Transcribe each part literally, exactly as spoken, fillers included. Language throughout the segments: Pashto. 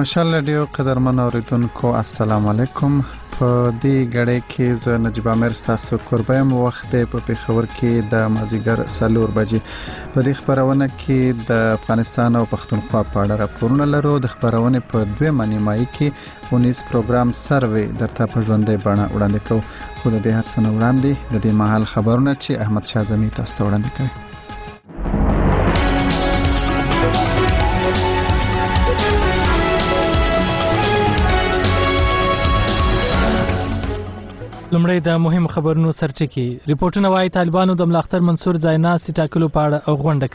مشال رادیو قدرمن اوریدونکو السلام علیکم. په دې غړې کې ز نجيب امیر تاسو قربایم وخت په پیښور کې د مازیګر سلور بجې په دې خبرونه کې د افغانستان او پښتونخوا په اړه راپورونه لرو. د خبرونه په دوه نیمایي کې اونیس پروګرام سروې درته په ژوندۍ بڼه وړاندې کوو. خو د دې هر څه وړاندې د دې مهال خبرونه چې احمد شاه زمي تاسو ته وړاندې کوي. لمړی د مهم خبرونو سرټکی. ریپورتونه وايي طالبانو د ملاختر منصور ځایناستي ټاکلو په اړه غونډه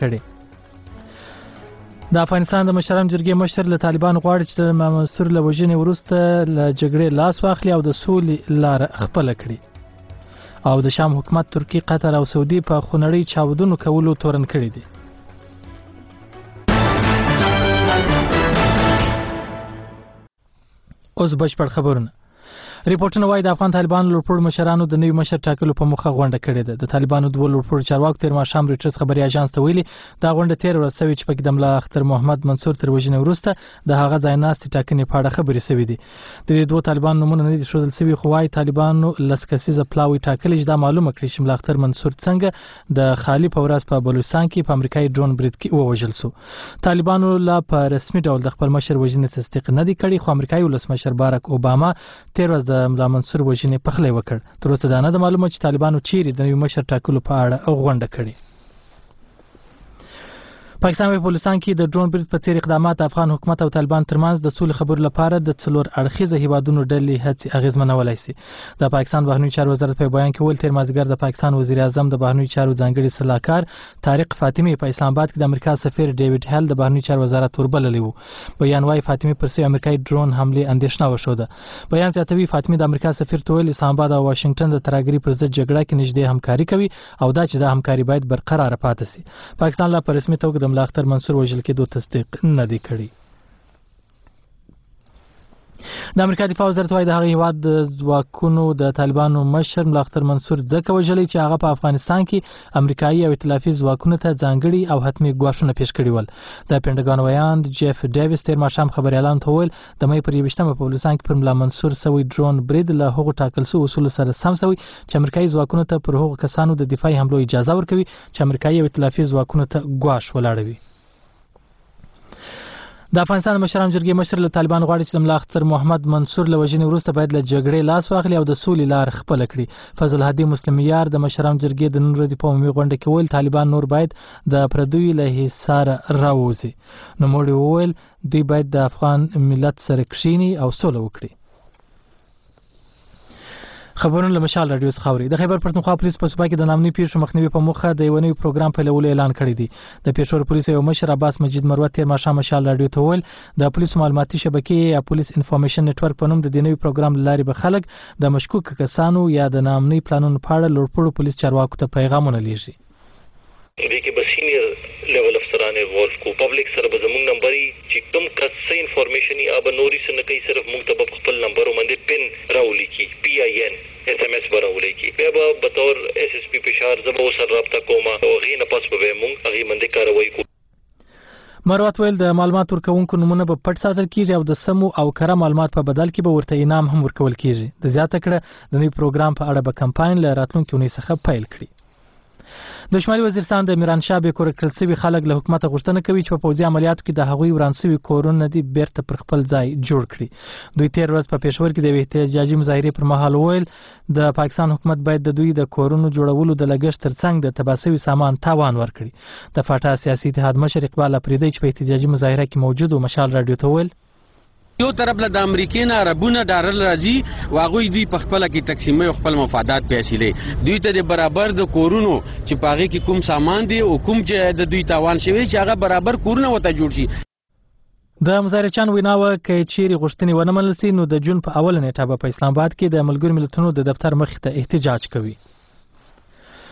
کړې. د افغانستان د مشران جرګې مشر له طالبانو غواړي چې د منصور له وژنې وروسته له جګړې لاس واخلي او د سولې لار خپل کړي. او د شام حکومت ترکی، قطر او سعودي په خونړۍ چاودنو کولو تورن کړي دي. اوس بشپړ خبرونه. ریپورتونه وايي د افغان طالبانو لوړپوړو مشرانو د نوي مشر ټاکلو په موخه غونډه کړې ده. د طالبانو دوه لوړپوړو چارواکو تیر ماښام ریټرز خبري اژانس ته ویلي دا غونډه تیر ورځ شوې چې پکې د ملا اختر محمد منصور تر وژنې وروسته د هغه ځایناستي ټاکنې په اړه خبرې شوې دي. د دې دوه طالبانو نومونه نه دي ښودل شوي، خو وايي طالبانو لس کسیزه پلاوی ټاکلي چې دا معلومه کړي چې ملا اختر منصور څنګه د خالي په ورځ په بلوچستان کې په امریکایي ډرون برید کې ووژل شو. طالبانو لا په رسمي ډول د خپل مشر وژنې تصدیق نه دی کړی، خو امریکایي ولسمشر باراک اوباما تیر ورځ د ملا منصور وژنې پخلی وکړ. تر اوسه دا نه ده معلومه چې طالبانو چیرې د نوي مشر ټاکلو په اړه غونډه کړې. پاکستان په بلوچستان کې د ډرون برید په څیر اقدامات افغان حکومت او طالبان ترمنځ د سولې خبرو لپاره د څلور اړخیزه هیوادونو ډلې هڅې اغیزمنولای شي. د پاکستان بهرنیو چارو وزارت په بیان کې ویل تیر مازیګر د پاکستان وزیر اعظم د بهرنیو چارو ځانګړي سلاکار طارق فاطمی په اسلام آباد کې د امریکا سفیر ډیوډ هل د بهرنیو چارو وزارت وربللی وو. بیان وايي فاطمی پر سي امریکایي ډرون حمله اندېښنه وشوده. بیان زیاتوي فاطمی د امریکا سفیر ته ویل اسلام آباد او واشنگټن د ترهګرۍ پر ضد جګړه کې نږدې همکاري کوي او دا چې دا همکاري باید برقرار پاتې شي. پاکستان لا په رسمي توګه د ملا اختر منصور وژل کېدو تصدیق نه دی کړی. د امریکا دفاع وزارت وايي د هغه هیواد د ځواکونو د طالبانو مشر ملا اختر منصور ځکه وژلی چې هغه په افغانستان کې امریکایي او ائتلافي ځواکونو ته ځانګړي او حتمي ګواښونه پیښ کړي ول. د پینټاګون ویاند جیف ډیویس تیر ماښام خبريالانو ته ویل د مې پر یویشتمه په بلوچستان کې پر ملا منصور سوی ډرون برید له هغو ټاکل شوو اصولو سره سم شوی چې امریکایي ځواکونو ته پر هغو کسانو د دفاعي حملو اجازه ورکوي چې امریکایي او ائتلافي ځواکونو ته ګواښ ولاړوي. د افغانستان مشران جرګې مشر له طالبان غواړي چې د ملا اختر محمد منصور له وژنې وروسته باید له جګړې لاس واخلي او د سولې لار خپل کړي. فضل هادي مسلم یار د مشران جرګې د نن ورځې په عمومي غونډه کې ویل طالبان نور باید د پردوی له حصار راوځي. نوموړي وویل دوی باید د افغان ملت سره کښیني او سوله وکړي. خبرونه له مشال رادیو څخه اوري. د خیبر پښتونخوا پولیس په صوبه کې د نامني پیښو مخنیوي په موخه د یو نوي پروګرام پیلولو اعلان کړی دی. د پېښور پولیس یو مشر عباس مجید مروت تیر ماښام مشال رادیو ته ویل د پولیسو معلوماتي شبکې یا پولیس انفارمیشن نتورک په نوم د دې نوي پروګرام لارې به خلک د مشکوک کسانو یا د نامني پلانونو په اړه لوړپوړو پولیس چارواکو ته پیغامونه لیږي. دې کې به سینیئر لیول افسران انوالو کو پبلک سره به زموږ نمبري چې کوم کس څه انفارمیشن یا به نوري څه نه کوي صرف موږ ته په خپل نمبر باندې پن راولي کی پی آی ان اس ام اس براولي کی بیا به به تور اس اس پی پشار زبو سره رابطه کومه او غي نه پس به موږ هغه باندې کاروي کو. مروت ویل د معلومات ورکونکو نمونه به پټ ساتل کیږي او د سمو او کره معلومات په بدل کې به ورته انعام هم ورکول کیږي. د زیاته کړه د نوي پروګرام په اړه به کمپاین له راتلونکي اونۍ څخه پیل کړي. د شمالي وزیرستان د میران شاه به کور کړل سوي خلک له حکومت غوښتنه کوي چې په پوځي عملیاتو کې د هغوی وران سوي کورونه دي بیرته پر خپل ځای جوړ کړي. دوی تیر ورځ په پېښور کې د احتجاجي مظاهرې پر مهال ویل د پاکستان حکومت باید د دوی د کورونو جوړولو د لګښت ترڅنګ د تباه سوي سامان تاوان ورکړي. د فاټا سیاسي اتحاد مشر اقبال اپریدی چې په احتجاجي مظاهره کې موجود و مشال رادیو ته ویل یو طرف له د امریکای نه عربونه ډالر راځي واغوي دوی په خپل کې تقسیمي او خپل مفادات پیسې دوی ته برابر د کورونو چې پاغي کې کوم سامان دي او کوم چې د دوی تاوان شوی چې هغه برابر کورونه وته جوړ شي. د مظاهرچیانو ویناوه کې چیرې غوښتنې ونه منل شي نو د جون په اوله نیټه په اسلام آباد کې د ملګرو ملتونو د دفتر مخې ته احتجاج کوي.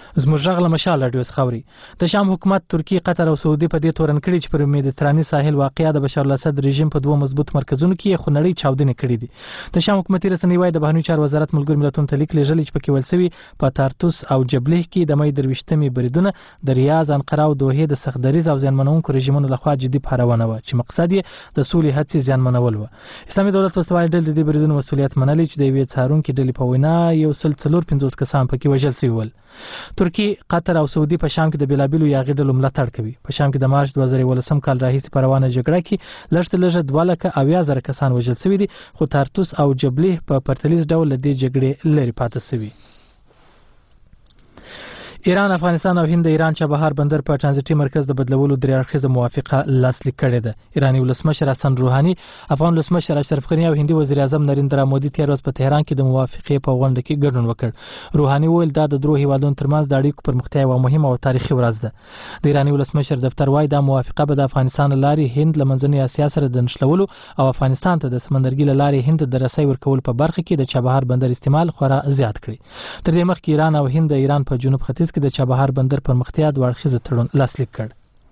زموږ غږ له مشال راډیو څخه اوري. د شام حکومت ترکیه، قطر او سعودي په دې تورن کړي چې پر مدیتراني ساحل واقعیا د بشار الاسد رژیم په دوه مضبوط مرکزونو کې خونړۍ چاودنې کړې دي. د شام حکومتي رسنۍ وايي د بهرنیو چارو وزارت ملګرو ملتونو ته لیک لېږلی چې پکې ویل شوي په تارتوس او جبلیه کې د مې درویشتمې بریدونه د ریاض، انقره او دوحې د سختدریز او زیانمنونکو رژیمونو لخوا جدي پارونه وه چې مقصد یې د سولې هڅې زیانمنول وه. اسلامي دولت وسلوالې ډلې د دې بریدونو مسؤلیت منلی چې د یوې څارونکې ډلې په وینا یو سل څلور پنځوس کسان پکې وژل شوي ول. ترکیه، قطر او سعودي په شام کې د بیلابیلو یاغي ډلو ملاتړ کوي. په شام کې د مارچ دوه زره یولسم کال راهیسې په روانه جګړه کې لږ تر لږه دوه لکه اویا زره کسان وژل شوي دي، خو تارتوس او جبلیه په پرتلیز ډول له دې جګړې لرې پاتې شوي. ایران، افغانستان او هند د ایران چابهار بندر په ترانزیټي مرکز د بدلولو درې اړخیزه موافقه لاسلیک کړې ده. ایراني ولسمشر حسن روحاني، افغان ولسمشر اشرف غني او هندي وزیر اعظم نریندرا مودي تیر ورځ په تهران کې د موافقې په غونډه کې ګډون وکړ. روحاني وویل دا د درو هیوادونو ترمنځ د اړیکو پرمختیا یوه مهمه او تاریخي ورځ ده. د ایراني ولسمشر دفتر وايي دا موافقه به د افغانستان له لارې هند له منځنۍ اسیا سره د نښلولو او افغانستان ته د سمندرګي له لارې هند د رسۍ ورکولو په برخه کې د چابهار بندر استعمال خورا زیات کړي. تر دې مخکې ایران او هند د ایران په جنوب ختیځ کې د چابهار بندر پرمختیا دوه اړخیزه تړون لاسلیک کړ.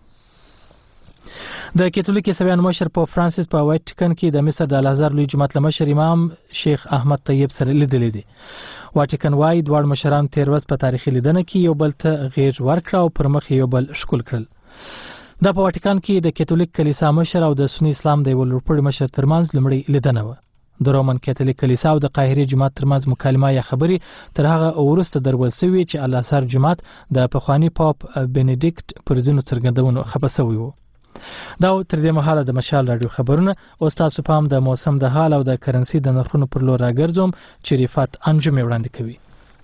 د کاتولیک عیسویانو مشر پوپ فرانسیس په واتیکن کې د مصر د الازهر لوی جماعت له مشر امام شیخ احمد طیب سره لیدلې دي. واتیکن وايي دواړو مشرانو تیر ورځ په تاریخي لیدنه کې یو بل ته غېږ ورکړه او پر مخ یو بل ښکل کړل. دا په واتیکن کې د کاتولیک کلیسا مشر او د سنی اسلام د یو لوړپوړي مشر ترمنځ لومړی لیدنه وه. د رومن کاتولیک کلیسا او د قاهرې جماعت ترمنځ مکالمه یا خبرې تر هغه وروسته درول شوې چې الازهر جماعت د پخواني پاپ بنډیکټ پر ځینو څرګندونو خفه شوی و. دا تر دې مهاله د مشال راډیو خبرونه. اوس تاسو په هم د موسم د حال او د کرنسي د نرخونو پر لور راګرځوم چې رفات انجم وړاندې کوي.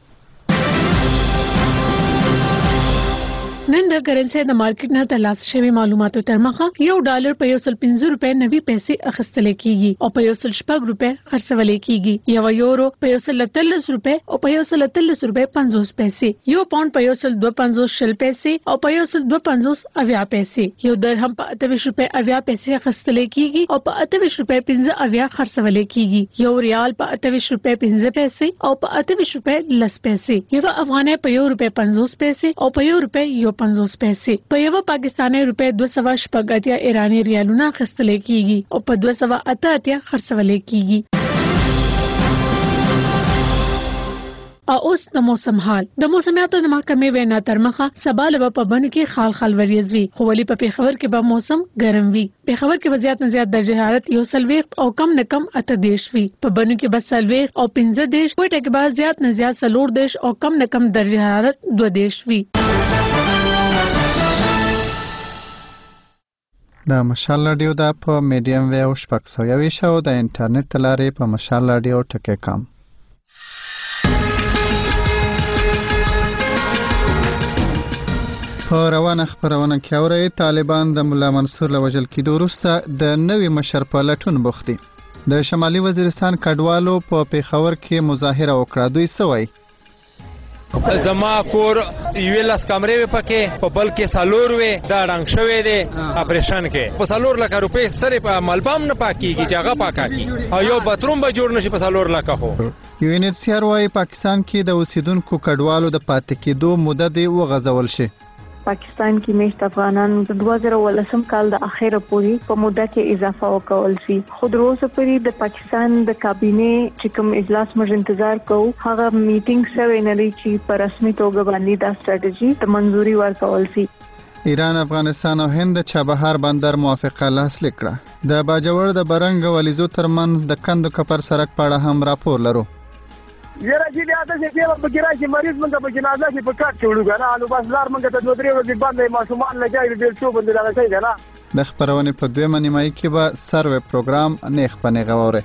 نن د کرنسي د مارکیټ نه ترلاسه شوی معلوماتو تر مخه یو ډالر په یو سل پنځه روپۍ نوي پیسې اخیستل کیږي او په یو سل شپږ روپۍ خرڅول کیږي. یو یورو په یو سل تلس روپۍ او په یو سل تلس روپۍ پنځوس پیسې، یو پاوند په یو سل دوه پنځوس شل پیسې او په یو سل دوه پنځوس اویا پیسې، یو درهم په اتهویشت روپۍ اویا پیسې اخیستل کیږي او په اتهویشت روپۍ پنځه اویا خرڅول کیږي. یو ریال په اتهویشت روپۍ پنځه پیسې او په اتهویشت روپۍ لس پیسې، یو افغانۍ په یو روپۍ پنځوس پیسې او په یو روپۍ یو پنځوس پیسې. په یو پاکستاني روپۍ دوه سوه شپږ اتیا ایرانی ریالونه اخیستل کیږي او په دوه سوه اته اتیا خرڅول کیږي. او اوس د موسم حال. د موسمیاتو د محکمې وینا تر مخه سبا له په بنو کې خال خال وریځ وي، خو ولې په پیښور کې به موسم ګرم وي. پیښور کې به زیات نه زیات درجه حرارت یو سلويخت او کم نه کم اته دیش وي. په بنو کې به سلويخت او پنځه دیش، کوټه کې به زیات نه زیات څلور دیش او کم نه کم درجه حرارت دوه دیش وي. د مشال راډیو د په میډیم ویو شپږ سوه یویشت او د انټرنیټ ته لارې په مشال راډیو ټکی کام. په روانه خبرونه کې اورئ طالبان د ملا منصور له وژل کېدو وروسته د نوي مشر په لټون بوخت دي. د شمالي وزیرستان کډوالو په پیښور کې مظاهره وکړه. دوی څه وایي؟ زما کور یوې لس کمرې وې پکې، په بل کې څلور وې، دا ړنګ شوی دی اپریشن کې. په څلور لکه روپۍ سرې په ملبام نه پاکېږي چې هغه پاکه کړي او یو باتروم به جوړ نشي په څلور لکه. خو یو ان ایچ سی آر وايي پاکستان کې د اوسیدونکو کډوالو د پاتې کېدو موده دې وغځول شي. پاکستان کې میشت افغانان د دوه زره ولسم کال د اخیره پورې په موده کې اضافه وکول شي. خو د روزه پورې د پاکستان د کابینې چې کوم اجلاس موږ انتظار کوو هغه میټینګ سره نه لري چې په رسمي توګه باندې دا سټریټجی ته منځوري ورکول شي. ایران، افغانستان او هند چابهار بندر موافقه لاسلیک کړه. د باجوړ د برنګ ولیزو ترمنځ د کندو کپر سړک په اړه هم راپور لرو. یره چې بیا د دې په بګرا چې مریض منګه په جنازه کې په کاټ چوړو غنا نو بس لار منګه ته دوه درې ورځې باندې ماشومان لګای دي څو باندې راځي غنا. د خبرونې په دویمه نیمایي کې به سروې پروګرام نیخ په نیغه وره.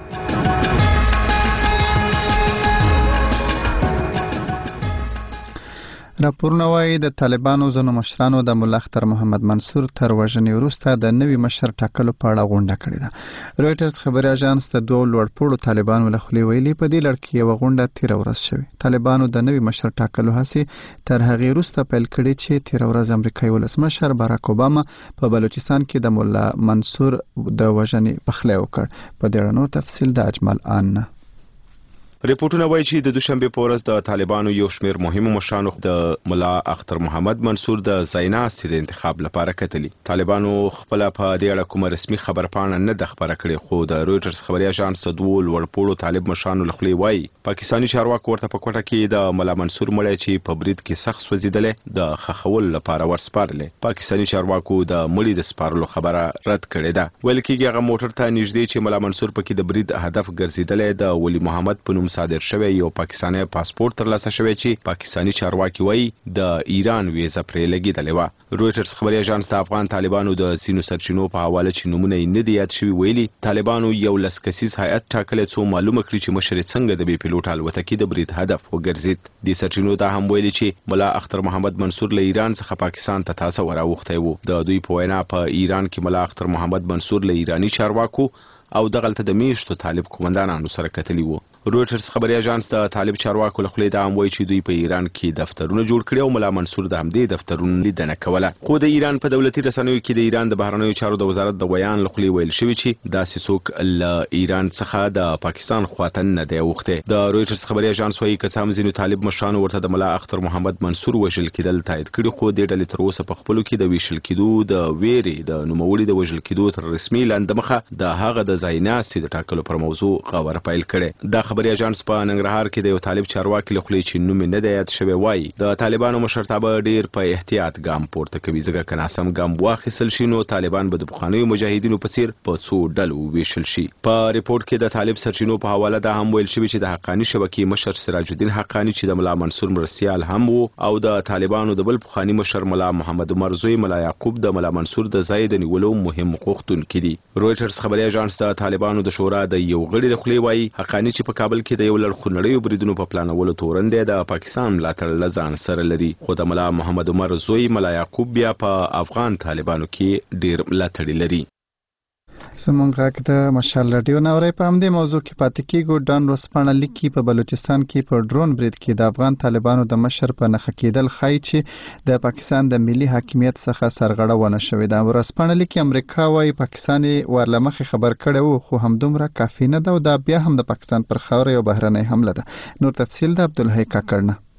راپورونه وايي د طالبانو ځینو مشرانو د ملا اختر محمد منصور تر وژنې وروسته د نوي مشر ټاکلو په اړه غونډه کړې ده. رويټرز خبري اژانس د دوه لوړپوړو طالبانو له خولې ویلي په دې لړ کې یو غونډه تیر ورځ شوې. طالبانو د نوي مشر ټاکلو هڅې تر هغې وروسته پیل کړې چې تیر ورځ امریکایي ولسمشر باراک اوباما په بلوچستان کې د ملا منصور د وژنې پخلی وکړ. په دې اړه نور تفصیل د اجمل آن نه. ریپورتونه وایي چې د دوشنبه په ورځ د طالبانو یو شمېر مهمو مشرانو د ملا اختر محمد منصور د ځایناستي د انتخاب لپاره کتلي. طالبانو خپل په دې اړه کومه رسمي خبرپاڼه نه د خبره کړې، خو د رويټرز خبري اژانس د دوه لوړپوړو طالب مشرانو لخوا وایي پاکستاني چارواکو ورته په کوټه کې د ملا منصور مړی چې په برید کې سخت سوځیدلې د خخول لپاره ورسپارلې. پاکستاني چارواکو د مړي د سپارلو خبره رد کړې ده. ویل کېږي هغه موټر ته نږدې چې ملا منصور پکې د برید هدف ګرځیدلې د ولی محمد په نوم صادر شوی یو پاکستاني پاسپورت ترلاسه شوی چې پاکستاني چارواکي وایي د ایران ویزه پرې لګیدلې و. رويټرز خبري اژانس د افغان طالبانو د سینو سرچینو په حواله چې نمونه یې نه دی یاد شوی ویلي طالبانو یو لس کسیز هیئت ټاکلې څو معلومه کړي چې مشر څنګه د بي پیلوټ الوتکې د برید هدف وګرځید. د سرچینو دا هم ویلي چې ملا اختر محمد منصور له ایران څخه پاکستان ته تاسو وراوخته وو. د دوی په وینا په ایران کې ملا اختر محمد منصور له ایرانی چارواکو او دغلته د میشتو طالب قومندانانو سره کتلی وو. رويټرز خبري اژانس د طالب چارواکو له خوا دا هم وایي چې دوی په ایران کې دفترونه جوړ کړي او ملا منصور د همدې دفترونو لیدنه کوله. خو د ایران په دولتي رسنیو کې د ایران د بهرنیو چارو د وزارت د بیان له خوا ویل شوی چې داسې څوک له ایران څخه د پاکستان خواته نه دی اوخته. د رويټرز خبري اژانس وایي که هم ځینو طالب مشرانو ورته د ملا اختر محمد منصور وژل کېدل تایید کړي، خو د ډلې تر اوسه په خپلو کې د ویشل کېدو د ویري د نوموړي د وژل کېدو تر رسمي لاندمخه د هغه د ځایناستي د ټاکلو پر موضوع خبره پیل کړي. دا خبري اژانس په ننګرهار کې د یو طالب چارواکي له خوا چې نوم نه دی یاد شوی وایي د طالبانو مشرتابه ډیر په احتیاط ګام پورته کوي، ځکه که ناسم ګام واخیستل شي نو طالبان به د پخوانیو مجاهدینو په څیر په څو ډلو ویشل شي. په ریپورت کې د طالب سرچینو په حواله دا هم ویل شوی چې د حقانی شبکې مشر سراج الدین حقانی چې د ملا منصور مرستیال هم وو او د طالبانو د بل پخوانی مشر ملا محمد عمر زوی ملا یعقوب د ملا منصور د ځای د نیولو مهم غوښتونکي دي. رويټرز خبري اژانس د طالبانو د شورا د یو غړي له خوا وایي حقانی چې په کابل کې د یو لړ خونړیو بریدونو په پلانولو تورن دی د پاکستان ملاتړ لزان سره لري، خو د ملا محمد عمر زوی ملا یعقوب بیا په افغان طالبانو کې ډیر ملاتړي لري. زمونږ غږ د مشال رادیو نورې په همدې موضوع کې پاتې کېږو. ډان ورسپانه لیکي په بلوچستان کې په ډرون برید کې د افغان طالبانو د مشر په نخښه کېدل ښایي چې د پاکستان د ملي حاکمیت څخه سرغړه ونه شوې ده. ورسپانه لیکي امریکا وايي پاکستان یې ورله مخې خبر کړی وو، خو همدومره کافي نه ده او دا بیا هم د پاکستان پر خاوره یو بهرنۍ حمله ده. نور تفصیل د عبدالحی کاکړ نه.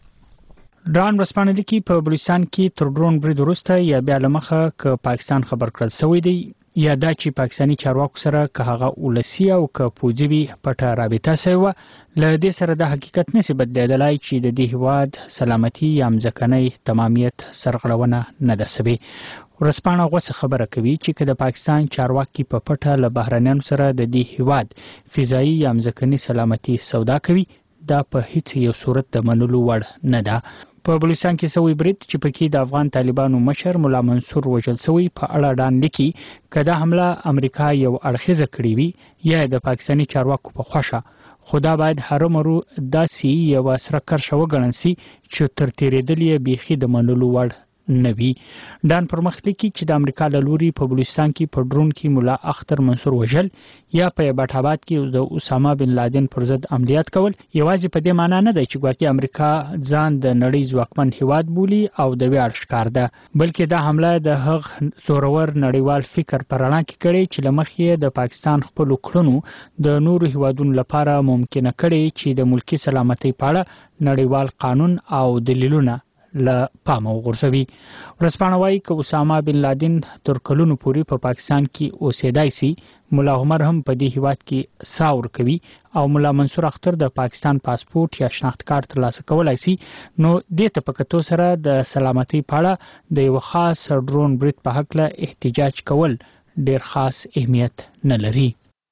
ډان ورسپانه لیکي په بلوچستان کې تر ډرون برید وروسته یا بیا له مخه که پاکستان خبر کړل سوی دی یا دا چې پاکستاني چارواکو سره که هغه ولسی او که پوځي وي پټه رابطه سوی وه، له دې سره د حقیقت نشي بدلیدلی چې د دې هیواد سلامتي یا مځکنی تمامیت سرغړونه نه ده سوې. ورسپانه غوڅه خبره کوي چې که د پاکستان چارواکي په پټه له بهرنیانو سره د دې هیواد فضایي یا مځکني سلامتي سودا کوي، دا په هیڅ یو صورت د منلو وړ نه ده. په بلوچستان کې سوی برید چې پکې د افغان طالبانو مشر ملا منصور وژل سوی په اړه ډان لیکي که دا حمله امریکا یو اړخیزه کړې وي یا د پاکستاني چارواکو په خوښه، خو دا باید هرومرو داسې یوه سره کرښه وګڼل سي چې تر تېرېدل یې بیخي د منلو وړ نه وي. ډان پر مخ لیکي چې د امریکا له لوري په بلوچستان کې په ډرون کې ملا اختر منصور وژل یا په ایبټ آباد کې د اسامه بن لادن پر ضد عملیات کول یوازې په دې معنی نه دی چې ګواکې امریکا ځان د نړۍ ځواکمن هیواد بولي او د ویاړ ښکار ده، بلکې دا حمله د هغه زورور نړیوال فکر په رڼا کې کړې چې له مخې د پاکستان خپلو کړنو د نورو هیوادونو لپاره ممکنه کړې چې د ملکي سلامتۍ په اړه نړیوال قانون او دلیلونه له پامه وغورځوي. ورسپانه وایي که اسامه بن لادن تر کلونو پورې په پاکستان کې اوسېدای سي، ملا عمر هم په دې هیواد کې ساه ورکوي او ملا منصور اختر د پاکستان پاسپورت یا شناخت کارت ترلاسه کولی سي، نو دې ته په کتو سره د سلامتۍ په اړه د یو خاص ډرون برید په هکله احتجاج کول ډیر خاص اهمیت نه لري.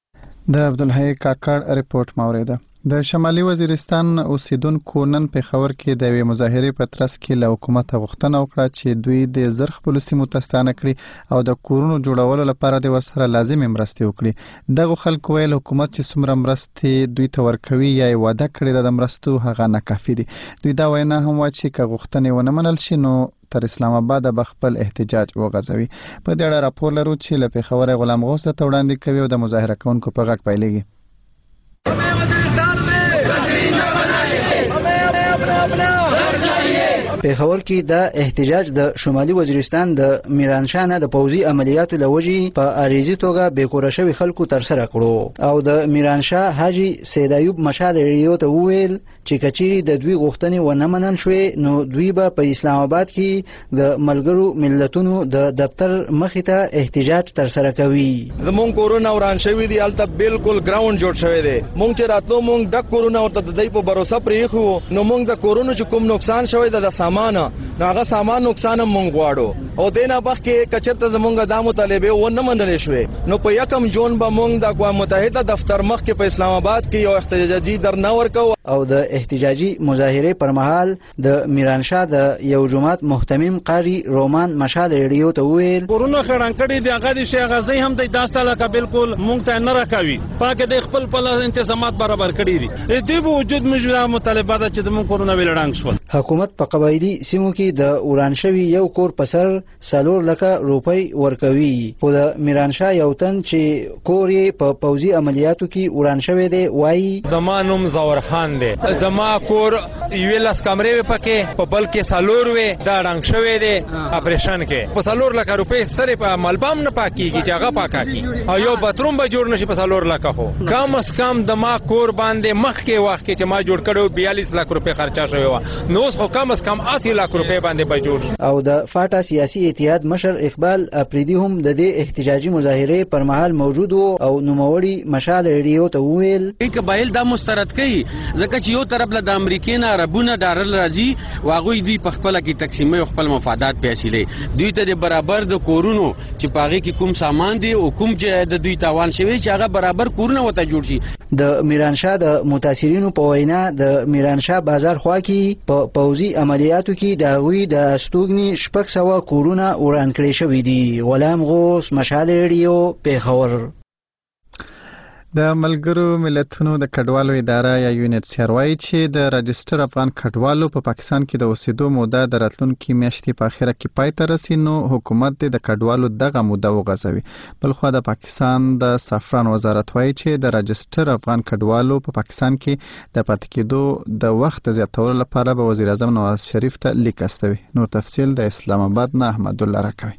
د عبدالحی کاکړ ریپورت موریده. د شمالي وزیرستان اوسیدونکو نن پېښور کې د یوې مظاهرې په ترڅ کې له حکومته غوښتنه وکړه چې دوی د زر خپلو سیمو ته ستانه کړي او د کورونو جوړولو لپاره د ورسره لازمې مرستې وکړي. دغو خلکو ویل حکومت چې څومره مرستې دوی ته ورکوي یا یې وعده کړې ده د مرستو هغه ناکافي دي. دوی دا وینا هم وه چې که غوښتنې ونه منل شي نو تر اسلام آباد به خپل احتجاج وغځوي. په دې اړه راپور لرو چې له پېښوره غلام غوث ته وړاندې کوي او د مظاهره کوونکو په غږ پیلېږي. پېښور کې د احتجاج د شمالي وزیرستان د میرانشاه نه د پوځي عملیاتو لوجې په اړیزي توګه بیکوره شوي خلکو تر سره کړو او د میرانشاه حاجی سید ایوب مشال ریډیو ته وویل چې کچېرې د دوی غوښتنې ونه منل شوې نو دوی به په اسلام آباد کې د ملګرو ملتونو د دفتر مخې ته احتجاج تر سره کوي. زمونږ کورونه وران شوي دي، هلته بالکل ګراوند جوړ شوی دی. مونږ چې راتلو مونږ ډک کورونه ورته د دوی په بروسه پرېښو نو مونږ د کورونو چې کوم نقصان شوی د سامان نو هغه سامان نقصان هم مونږ غواړو او دینه بخکې کچرته زمونږ د مطالبه ونه منلې شوې نو په یکم جون به مونږ د اقوام متحده دفتر مخ کې په اسلام آباد کې یو احتجاجي درنه ورکو او د احتجاجي مظاهره پر مهال د میرانشاه د یو جماعت محتمم قاری رومان مشال ریډیو ته ویل کورونه خړان کړي دی هغه د شي غزي هم د داستاله کا بالکل مونږ ته نه راکوي پاکه د خپل خپل تنظیمات برابر کړي دي د وجود موجوده مطالبات چې د مونږ کورونه ویلړنګ شول. حکومت په قبایلی سیمو کې د ورانشوي یو کور په سر سلور لکه روپۍ ورکوي خو د میرانشاه یو تن چې کور یې په پوځي عملیاتو کې ورانشوي دی وایي زما نوم زور خان دی، زما کور یوې لاس کمرې پکې په بل کې سلور وې دا رنګ شوی دی اپریشن کې په سلور لکه روپۍ سره په ملبام نه پاکيږي چې هغه پاکا کی او یو باتروم به جوړ نشي په سلور لکه خو کم اس کم د ما کور باندې مخ کې وخت کې چې ما جوړ کړو بیالیس لک روپۍ خرچه شوی و نو خو کم اس کم اسی لک روپۍ باندې به جوړ او د فاټا سیاسي اتحاد مشر اقبال افریدي هم د دې احتجاجي مظاهره پر مهال موجود او نوموړي مشال ریډیو ته ویل قبایل دا مسترد کوي ځکه چې یو طرف له د امریکای نه عربونه ډارل راځي واغوي دوی په خپل کې تقسیمي خپل مفادات پیسې دوی ته د برابر د کورونو چې پاغي کې کوم سامان دي او کوم چې د دوی تاوان شوی چې هغه برابر کورونه وته جوړ شي. د میرانشاه د متاثرینو په وینا د میرانشاه بازار خوا کې په پوځي عملیاتو کې د غوي د استوګني شپږ سوه کورونه وران کړي شوي دي. غلام غوث مشال ریډیو پیښور. د ملګرو ملتونو د کډوالو اداره یا یونټ سیر وایي چې د راجستر افغان کډوالو په پاکستان کې د اوسېدو موده د راتلونکي میاشتې په اخره کې پای ته رسي نو حکومت د کډوالو دغه موده وغځوي. بلخوا د پاکستان د سفران وزارت وایي چې د راجستر افغان کډوالو په پاکستان کې د پاتې کېدو د وخت زیاتولو لپاره به وزیر اعظم نواز شریف ته لیک استوي. نور تفصیل د اسلام آباد نه احمد الله راکوي.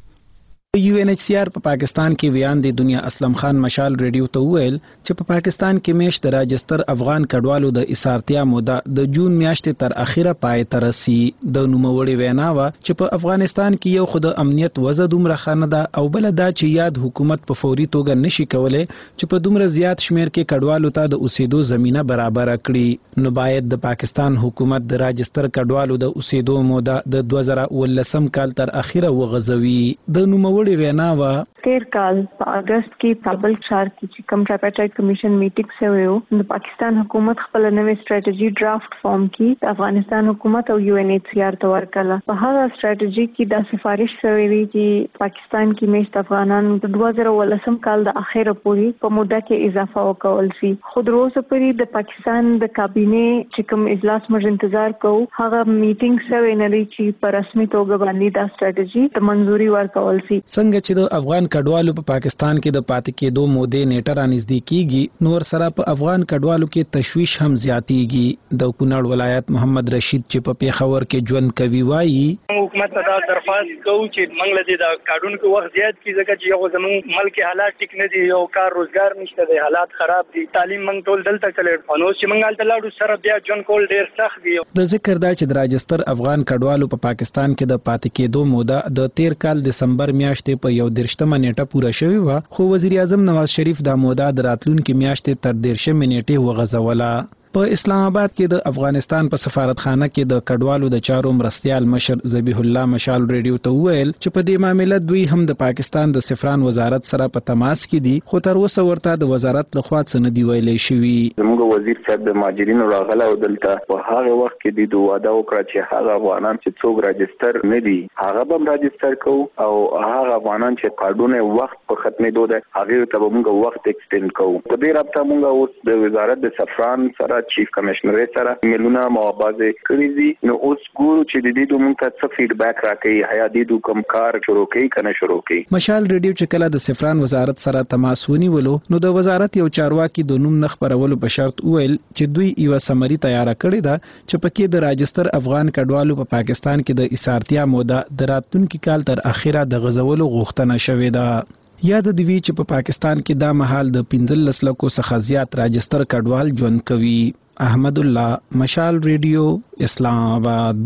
یو ان ایچ سی آر په پاکستان کې ویان دی دنیا اسلم خان مشال ریډیو ته ویل چې په پاکستان کې میش د راجستر افغان کډوالو د اسارتیا موده د جون میاشتې تر اخیره پای ته رسي. د نوموړي وینا و چې په افغانستان کې یو خود امنیت وضع دومره خانه ده او بل دا چې یاد حکومت په فوري توګه نشي کولای چې په دومره زیات شمیر کې کډوالو ته د اوسېدو زمينه برابر کړي نو باید د پاکستان حکومت د راجستر کډوالو د اوسېدو موده د دوه زره ولسم کال تر اخیره وغځوي. د نوموړي وینا و تیر کال په اگست کې کابل ښار کې چې کوم ټریپاټایټ کمیشن میټینګ شوی و د پاکستان حکومت خپل نوې سټریټجی ډرافټ فارم کې د افغانستان حکومت او یو ان ایچ سی آر ته ورکړه. په هغه سټریټجی کې دا سفارش شوی دی چې پاکستان کې میشت افغانان د دوه زره ولسم کال د اخره پورې په موده کې اضافه وکول شي. خو د روزه پورې د پاکستان د کابینه چې کوم اجلاس موږ انتظار کوو هغه میټینګ شوی نه دی چې په رسمي توګه باندې دا سټریټجی ته منځوري ورکول شي. څنګه چې د افغان کډوالو په پاکستان کې د پاتې کېدو مودې نیټه رانږدې کیږي نور سره په افغان کډوالو کې تشویش هم زیاتیږي. د کونړ ولایت محمد رشید چې په پیښور کې ژوند کوي وایي حکومت ته دا درخواست کوو چې موږ له دې د کارونکو وخت زیات کی ځکه چې یو زموږ ملک حالات ټیک نه دي، یو کار روزګار نشته دی، حالات خراب دي، تعلیم موږ ټول دلته کړل نو چې موږ هلته لاړو سره بیا ژوند کول ډیر سخت دی. د ذکر دا چې د راجستر افغان کډوالو په پاکستان کې د پاتې کېدو موده د تیر کال دسمبر میاشتې په یو درشتمه نیټه پوره شوې و خو وزیر اعظم نواز شریف دا موده د راتلونکي میاشتې تر دیرشمې نیټې وغځوله. په اسلام آباد کې د افغانستان په سفارتخانه کې د کډوالو د چارو مرستیال مشر ذبیح الله مشال ریډیو ته ویل چې په دې معاملې دوی هم د پاکستان د سفران وزارت سره په تماس کې دي خو تر اوسه ورته د وزارت لخوا څه نه دی ویلي شوی. زموږ وزیر صاحب د مهاجرینو راغله او دلته په هغه وخت کې د واده وکړه چې هغه افغانان چې څوک راجستر نه دي هغه به راجستر کوو او هغه افغانان چې کارډونه وخت په ختمېدو ده هغه ته به موږ وخت ایکسټند کوو. په دې رابطه موږ اوس د وزارت د سفران سره چیف کمشنر سره ملونه موابازه کړی دي. نو اوس ګورو چې د دې دوه مونږ ته فیډبیک راکړي حیا دې دوه کوم کار شروع کړي کنه شروع کړي. مشال ریډیو چې کله د سفران وزارت سره تماس ونیولو نو د وزارت یو چارواکي د نوم نخ پرولو په شرط وویل چې دوی یو سمري تیار کړی دا چې پکې د راجستر افغان کډوالو په پا پاکستان کې د اسارتیا موده د راتلونکي کال تر اخره د غزولو غوښتنه شوې ده. یاد دی وی چې په پا پاکستان کې دا مهال د پنځلس لکو څخه زیات راجستر کډوال ژوند کوي. احمد الله، مشال ریډیو، اسلام آباد.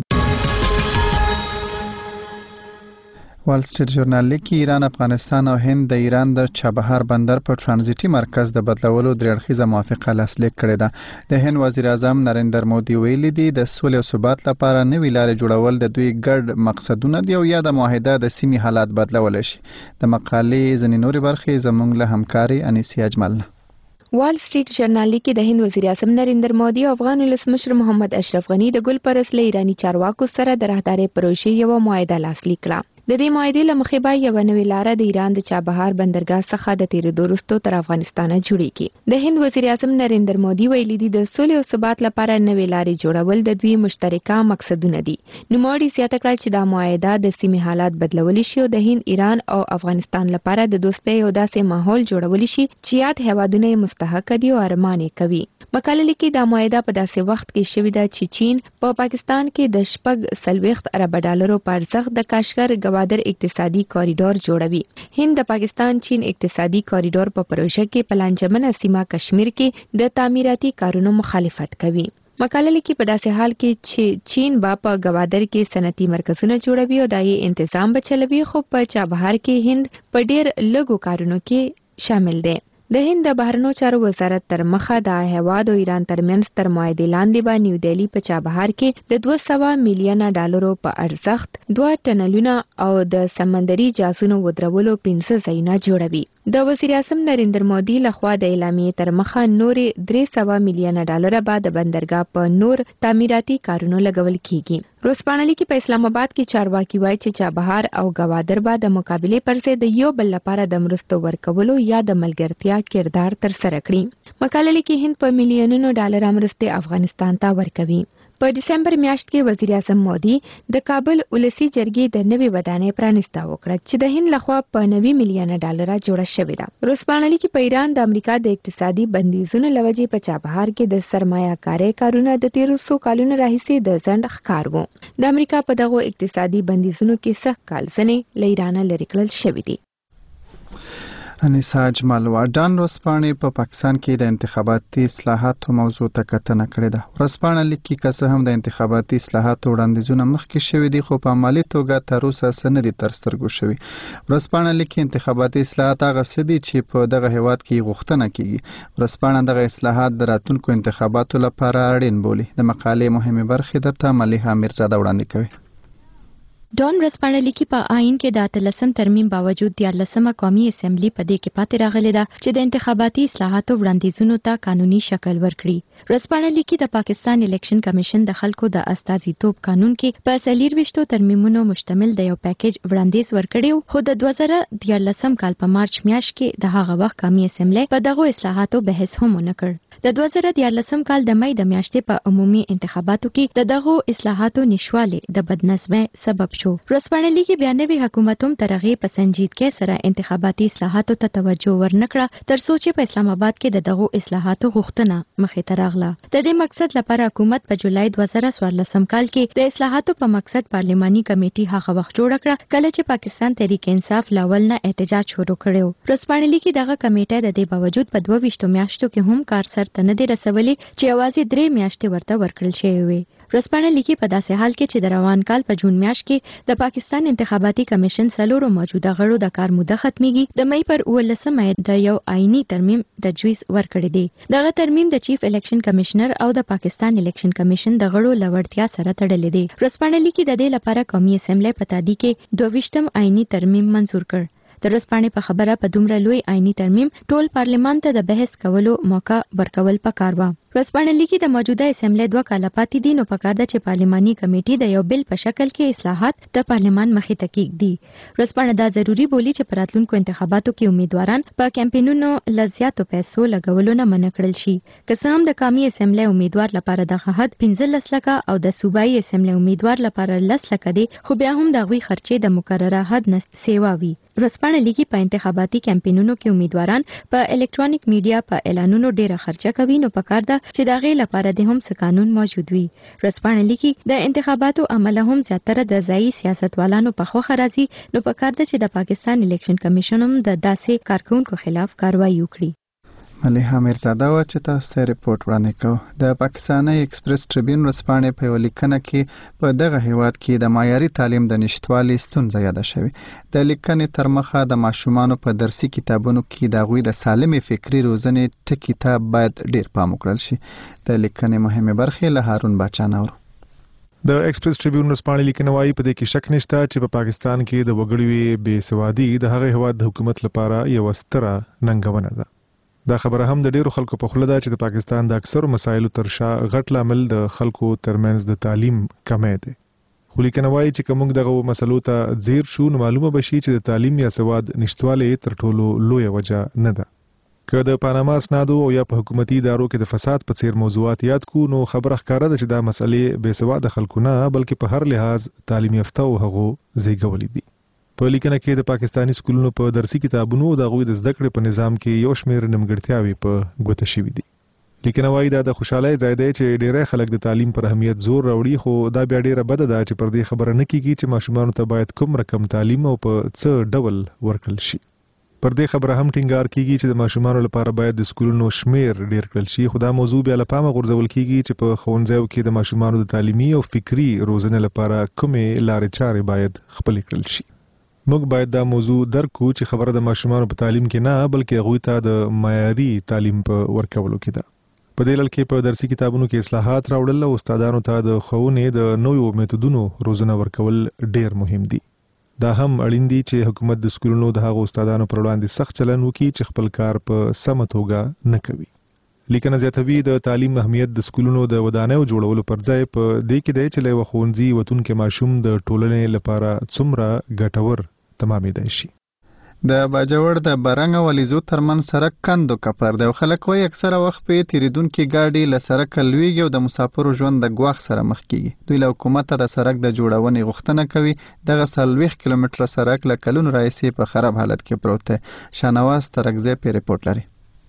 وال سټریټ ژورنال لیکي ایران، افغانستان او هند د ایران د چابهار بندر په ترانزیټي مرکز د بدلولو درېړخیزه موافقه لاسلیک کړې ده. د هند وزیر اعظم نریندر مودي ویلي دی د سولې او ثبات لپاره نوې لارې جوړول د دوی ګډ مقصدونه دي او یا د معاهده د سیمې حالات بدلول شي. د مقالې ځینې نورې برخې زموږ له همکاري انیسي اجمل. وال سټریټ ژورنال کې د هند وزیر اعظم نریندر مودي او افغان ولسمشر محمد اشرف غنی د ګل پرس له ایرانی چارواکو سره د راهدارۍ پروژې یو معاهده لاسلیک کړه. د دې معاهدې له مخې به یو نوې لاره د ایران د چابهار بندرګاه څخه د تیرېدو وروسته تر افغانستان جوړیږي. د هند وزیر اعظم نریندر مودي ویلي دی د سولې او ثبات لپاره نوې لارې جوړول د دوی مشترکه مقصدونه دي. نوموړي زیاته کړه چې دا معاهده د سیمې حالات بدلولی شي او د هند، ایران او افغانستان لپاره د دوستۍ او داسې ماحول جوړولی شي چې یاد هیوادونه یې مستحق دي او ارمان یې کوي. مقاله لیکي دا معاهده په داسې وخت کې شوې ده چې چین په پا پاکستان کې د شپږ څلوېښت ارب ډالرو په ارزښت د کاشغر ګوادر اقتصادي کاریډور جوړوي. هند د پاکستان چین اقتصادي کاریډور په پروژه کې په لانجمنه سیمه کشمیر کې د تعمیراتي کارونو مخالفت کوي. مقاله لیکي په داسې حال کې چې چین با په ګوادر کې صنعتي مرکزونه جوړوي او دایي تنظیم بچلوي، خو په چابهار کې هند په ډیر لږو کارونو کې شامل دی. د هند د بهرنیو چارو وزارت تر مخه د هیواد او ایران ترمنځ تر معاهدې لاندې به نیو دهلی په چابهار کې د دوه سوه میلیونه ډالرو په ارزښت دوه ټنلونه او د سمندري جهازونو ودرولو پنځه ځایونه جوړوي. د وزیر اعظم نریندر مودي لخوا د اعلامیې تر مخه نورې درې سوه میلیونه ډالر به د بندرګاه په نور تعمیراتي کارونو لګول کیږي. روزپاڼه لیکي په اسلام آباد کې چارواکي وایي چې چابهار او ګوادر به د مقابلې پر ضد د یو بل لپاره د مرستو ورکولو یا د ملګرتیا کردار تر سره کړي. مقاله لیکي هند په میلیونونو ډالر مرستې افغانستان ته ورکوي. په دسمبر میاشت کې وزیر اعظم مودي د کابل ولسی جرګې د نوې ودانۍ پرانیسته وکړه چې د هند لخوا په نوي میلیونه ډالر جوړه شوې ده. روزپاڼه لیکي په ایران د امریکا د اقتصادي بندیزونو لوجې په چابهار کې د سرمایه کارۍ کارونه د تیرو څو کلونو راهیسې د ځنډ ښکار وو. د امریکا په دغو اقتصادي بندیزونو کې سخت کال ځنې له ایران لرې کړل شوي دي. انیسا اجمل. واډان ورځپاڼې په پاکستان کې د انتخاباتي اصلاحاتو موضوع ته کتنه کړې ده. ورځپاڼه لیکي که څه هم د انتخاباتي اصلاحاتو وړاندیزونه مخکې شوي دي خو په عملي توګه تر اوسه څه نه دي تر سترګو شوي. ورځپاڼه لیکي انتخاباتي اصلاحات هغه څه دي چې په دغه هیواد کې غوښتنه کیږي. ورځپاڼه دغه اصلاحات د راتلونکو انتخاباتو لپاره اړین بولي. د مقالې مهمه برخې درته ملیحه میرزاده وړاندې کوي. ډان ورځپاڼه لیکي په آئین کې د اتلسم ترمیم باوجود دیارلسمه قومي اسمبلی په دې کې پاتې راغلې ده چې د انتخاباتي اصلاحاتو وړاندیزونو ته قانوني شکل ورکړي. ورځپاڼه لیکي د پاکستان الیکشن کمیشن د خلکو د استازیتوب قانون کې په څلورویشتو ترمیمونو مشتمل د یو پیکیج وړاندیز ورکړی خو د دوه زره دیارلسم کال په مارچ میاشت کې د هغه وخت قومي اسمبلی په دغه اصلاحاتو بحث هم ونه کړ. د دوه زره دیارلسم کال د مې د میاشتې په عمومي انتخاباتو کې د دغه اصلاحاتو نشواله د بدنظمۍ سبب شو. ورځپاڼه لیکي بیا نوي حکومت هم تر هغې په سنجیدګۍ سره انتخاباتي اصلاحاتو ته توجه ورنکړه تر څو چې په اسلام آباد کې د دغه اصلاحاتو غوښتنه مخې ته راغله. د دې مقصد لپاره حکومت په جولای دوه زره څوارلسم کال کې د اصلاحاتو په مقصد پارلماني کمیټي هغه وخت جوړ کړه کله چې پاکستان تحریک انصاف لاول نه احتجاج شروع کړو. ورځپاڼه لیکي دغه کمیټه د دې باوجود په دوه ویشتو میاشتو کې هم کار سر ته نه دی رسولي چې یوازې درې میاشتې ورته ورکړل شوې وي. ورځپاڼه لیکي په داسې حال کې چې د روان کال په جون میاشت کې د پاکستان انتخاباتي کمیشن څلورو موجوده غړو د کار موده ختميږي د مې پر اوولسمه د یو آئینی ترمیم تجویز ورکړی دی. دغه ترمیم د چیف الیکشن کمشنر او د پاکستان الیکشن کمیشن د غړو لوړتیا سره تړلی دی. ورځپاڼه لیکي د دې لپاره قومي اسمبلی په تادی کې دوه ویشتم آئینی ترمیم منزور کړ. د ورځپاڼې په خبره په دومره لوی آئینی ترمیم ټول پارلیمان ته د بحث کولو موقع ورکول پکار و. ورځپاڼه لیکي د موجوده اسمبلی دوه کاله پاتې دي نو پکار ده چې پارلیماني کمیټې د یو بل په شکل کې اصلاحات د پارلیمان مخې ته کېږدي. ورځپاڼه دا ضروری بولی چې په راتلونکو انتخاباتو کې امیدواران په کمپاینونو لزیاتو پیسو لګولو نه منع کړل شي. که څه هم د قومي اسمبلی امیدوار لپاره د حد پنځلس لکه او د صوبایي اسمبلی امیدوار لپاره لس لکه دي خو بیا هم د غوي خرچې د مقرره حد نه سیوا وي. ورځپاڼه لیکي په انتخاباتي کمپاینونو کې امیدواران په الکترونیک میډیا په اعلانونو ډیره خرچه کوي نو پکار ده چې دا غي لپاره د هم څه قانون موجود وي. ورځپاڼه لیکي د انتخاباتو عمل هم زیاتره د ځایي سیاستوالانو په خوخه راځي نو پکار ده چې د پاکستان الیکشن کمیشن هم د داسې کارکونکو خلاف کاروایی وکړي. مليحه میرزاده و چې تاسو ته ریپورت وړاندې کوو. د پاکستاني ایکسپریس ټریبیون ورځپاڼې په یوه لیکنه کې په دغه هیواد کې د معیاري تعلیم د نشټوالي ستونزه یاده شوې. د لیکنې تر مخه د ماشومانو په درسي کتابونو کې د هغوی د سالمې فکري روزنې ټکي ته باید ډیر پام وکړل شي. د لیکنې مهمه برخه له هارون باچا نورو. د ایکسپریس ټریبیون ورځپاڼې لیکنه وايي په دې کې شک نشته چې په پاکستان کې د وګړو بې سوادي د هغه هیواد د حکومت لپاره یو ستره ننګونه ده. دا خبره هم د ډیرو خلکو په خوله ده چې د پاکستان د اکثرو مسایلو تر شا غټ لامل د خلکو ترمنځ د تعلیم کمی دی. خو لیکنه وايي چې کوم دغه مسلو ته ځیر شو نو معلومه بشي چې د تعلیم یا سواد نشټواله تر ټولو لوی وجه نه ده. که د پاناما اسنادو او یا په حکومتي ادارو کې د فساد په څیر موضوعات یاد کو نو خبره ښکاره ده چې دا مسلې بې سواده خلکو نه بلکې په هر لحاظ تعلیم یافته او هغو زیږولې دي. په لیکنه کې د پاکستانی سکولونو په درسي کتابونو د غوي د زده کړې په نظام کې یو شمېر نیمګړتیاوې په ګوته شوې دي. لیکنه وايي دا د خوشحالۍ ځای دی چې ډېری خلک د تعلیم پر اهمیت زور راوړي خو دا بیا ډېره بده ده چې پر دې خبره نه کیږي چې ماشومانو ته باید کوم رقم تعلیم او په څه ډول ورکړل شي. پر دې خبره هم ټینګار کیږي چې د ماشومانو لپاره باید د سکولونو شمیر ډېر کړل شي خو دا موضوع بیا له پامه غورځول کیږي چې په ښوونځیو کې د ماشومانو د تعلیمي او فکری روزنې لپاره کومې لارې چارې باید خپل کړل شي. موږ باید دا موضوع درک کړو چې خبره د ماشومانو په تعلیم کې نه بلکې هغوی ته د معیاري تعلیم په ورکولو کې ده. په دې لړ کې په درسي کتابونو کې اصلاحات راوړل او استادانو ته د ښوونې د نویو میتودونو روزنه ورکول ډیر مهم دي. دا هم اړین دي چې حکومت د سکولونو د هغو استادانو پر وړاندې سخت چلند وکړي چې خپل کار په سمه توګه نه کوي. لیکنه زیاتوي د تعلیم اهمیت د سکولونو د ودانیو جوړولو پر ځای په دې کې دی چې له یوه ښوونځي وتونکي ماشوم د ټولنې لپاره څومره ګټور تمامېدای شي. د باجوړ د برنګ او الیزو ترمن سړک کندو کپر دی. خلک وایي اکثره وخت په تیریدونکو گاډي له سړک لویږي او د مسافرو ژوند د ګواښ سره مخ کیږي. دوی له حکومت د سړک د جوړونې غوښتنه کوي. دغه څلوېښت کیلومتره سړک له کلونو راهیسې په خراب حالت کې پروت دی. شانواز ترکزی په ریپورت لري.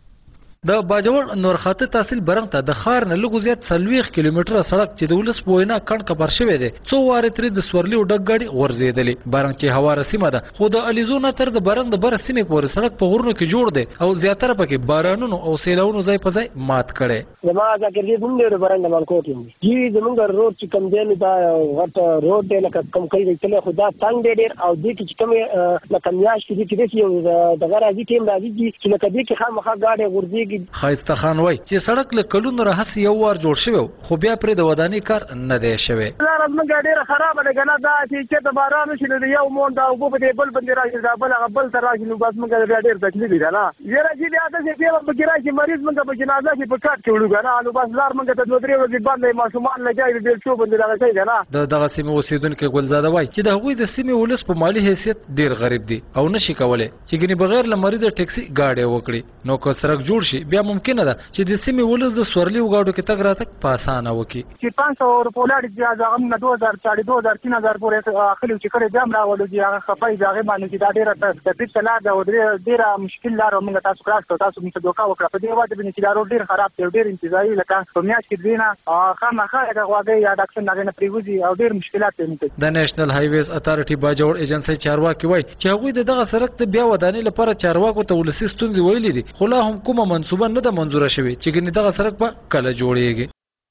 د باجوړ نورخاته تحصیل برنګ ته د خار نه لږ زیات څلوېښت کیلومتره سړک چې د ولس په وینا کڼ کپر شوی دی څو وارې ترې د سورلي او ډک ګاډي غورځېدلې. برنګ چې هواره سیمه ده خو د الیزو نه تر د برنګ د بره سیمې پورې سړک په غرونو کې جوړ دی او زیاتره پکې بارانونو او سیلاونو ځای په ځای مات کړی. زما ذکر دې دوم ډېر برنګ مالکوټ یم جی زمونږ روډ چې کم دی دا غټ روډ دی لکه کم کوي چې له خدا څنګه ډېر او دې چې کوم لکه میاش کې چې یو د غراځي ټیم راځي چې لکه دې کې خامخا ګاډي غورځيږي. خایسته خان وای چې سړک له کلونو راهسې یو وار جوړ شوی خو بیا پرې د ودانۍ کار نه دی شوی. دا زموږ ډېره خرابه ده کنه دا چې د باران شي نو یو مون دا وګ په دې بل باندې راځي دا بل غبل تر راځي نو بس موږ ډېر تکلیف دی نه یره چې بیا د دې په کې راځي مریض موږ په جنازه کې په کاټ کې وړو کنه نو بس لار موږ ته دوه درې ورځې باندې ماشومان لګای دي څو باندې راځي کنه. د دغه سیمه اوسیدونکو ګلزاده وای چې د هغوی د سیمه ولس په مالی حیثیت ډېر غریب دي او نشي کولای چې ګنې بغیر له مریض ټیکسي گاډي وکړي نو که سړک جوړ شي بیا ممکنه ده چې د سیمه ولس د سورلي وګاډو کې تګ راتګ په اسانه وکړي. چې پانچ سو روپۍ لاړې چې هغه هم دو هزار چاړي دو هزار تین هزار پورې اخلي چې کړي بیا راولو چې هغه خپای ځای باندې چې دا ډېره تکلیف لار ده او ډېره مشکل لار موږ تاسو کړو تاسو موږ دوکا وکړه په دې وخت باندې چې دا روډ ډېر خراب دی ډېر انتظاری لکه په میاش کې دینه خامخا د غواګي یا د اکشن نه پریوزي او ډېر مشکلات دي. د نېشنل هایویز اتارټي باجوړ ایجنسی چارواکي وای چې هغوی دغه سړک ته بیا ودانۍ لپاره چارواکو ته ولسی ستونزې ویلي دي خو لا هم کومه منصوبه نه ده منظوره شوې چې ګنې دغه سړک به کله جوړیږي.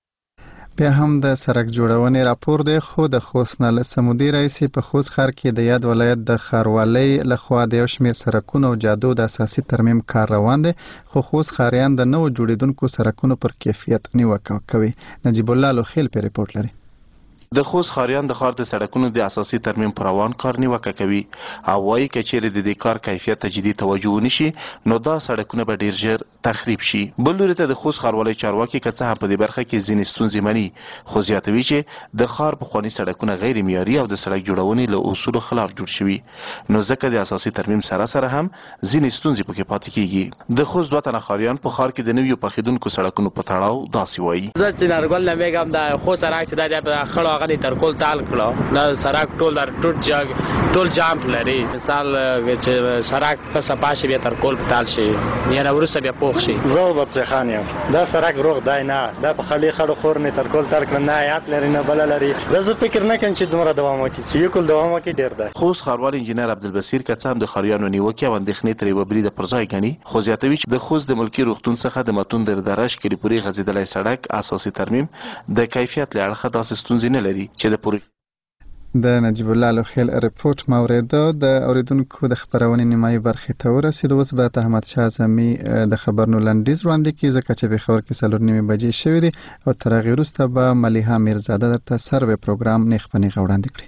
بیا هم د سړک جوړونې راپور دی خو د خوست نه له سمودي رئیسي په خوست ښار کې د یاد ولایت د ښاروالۍ لخوا د یو شمېر سړکونو او جادو د اساسي ترمیم کار روان دی خو خوست ښاریان د نوو جوړېدونکو سړکونو پر کیفیت نیوکه کوي. نجیب الله لوخیل په ریپورت لري. د خوست ښاریان د ښار د سړکونو د اساسي ترمیم پر روان کار نیوکه کوي او وایي که چیرې د دې کار کیفیت ته جدي توجه ونشي نو دا سړکونه به ډیر ژر تخریب شي. بل لوري ته د خوست ښاروالۍ چارواکي که څه هم په دې برخه کې ځینې ستونزې مني خو زیاتوي چې د ښار پخواني سړکونه غیر معیاري او د سړک جوړونې له اصولو خلاف جوړ شوي نو ځکه د اساسي ترمیم سره سره هم ځینې ستونزې پکې پاتې کیږي. د خوست دوه تنه ښاریان په ښار کې د نویو پخېدونکو سړکونو په تړاو داسې وایي. زه چې نارګل نه میګم د خوست سړک چې دا د خړو هغه تر کول تال کړو دا سړک ټول در ټوټ جګ ټول جام لري. مثال چې سړک په صفاشي به تر کول تال شي یا ورسره بیا پوښ شي. زه وبڅ خان یم دا سړک روغ دی نه دا په خلی خړو خور نه تر کول تر کړه نه یاد لري نه بل لري. زه فکر نه کوم چې دومره دوام وکړي چې یو کول دوام وکړي ډیر دی. خوست ښاروال انجنیر عبدالبصیر که څه هم د ښاریانو نیوکې او اندېښنې ترې وبري د پر ځای ګڼي خو زیاتوي چې د خوست د ملکي روغتون څخه د متون در درش کلي پورې غځېدلی سړک اساسي ترمیم د کیفیت له اړخه داسې ستونزې نه لري چې د پروژې د نجیب الله لوخیل رپورت موریده د اوریدونکو د خبرونې نیمایي برخې ته ورسید. اوس به احمد شاه اعظمي د خبرونو لنډیز وړاندې کړي ځکه چې په خبر کې څلور نیمې بجې شوې دي او تر هغې وروسته به ملیحه میرزاده درته سروې پروګرام نیغ په نیغه وړاندې کړي.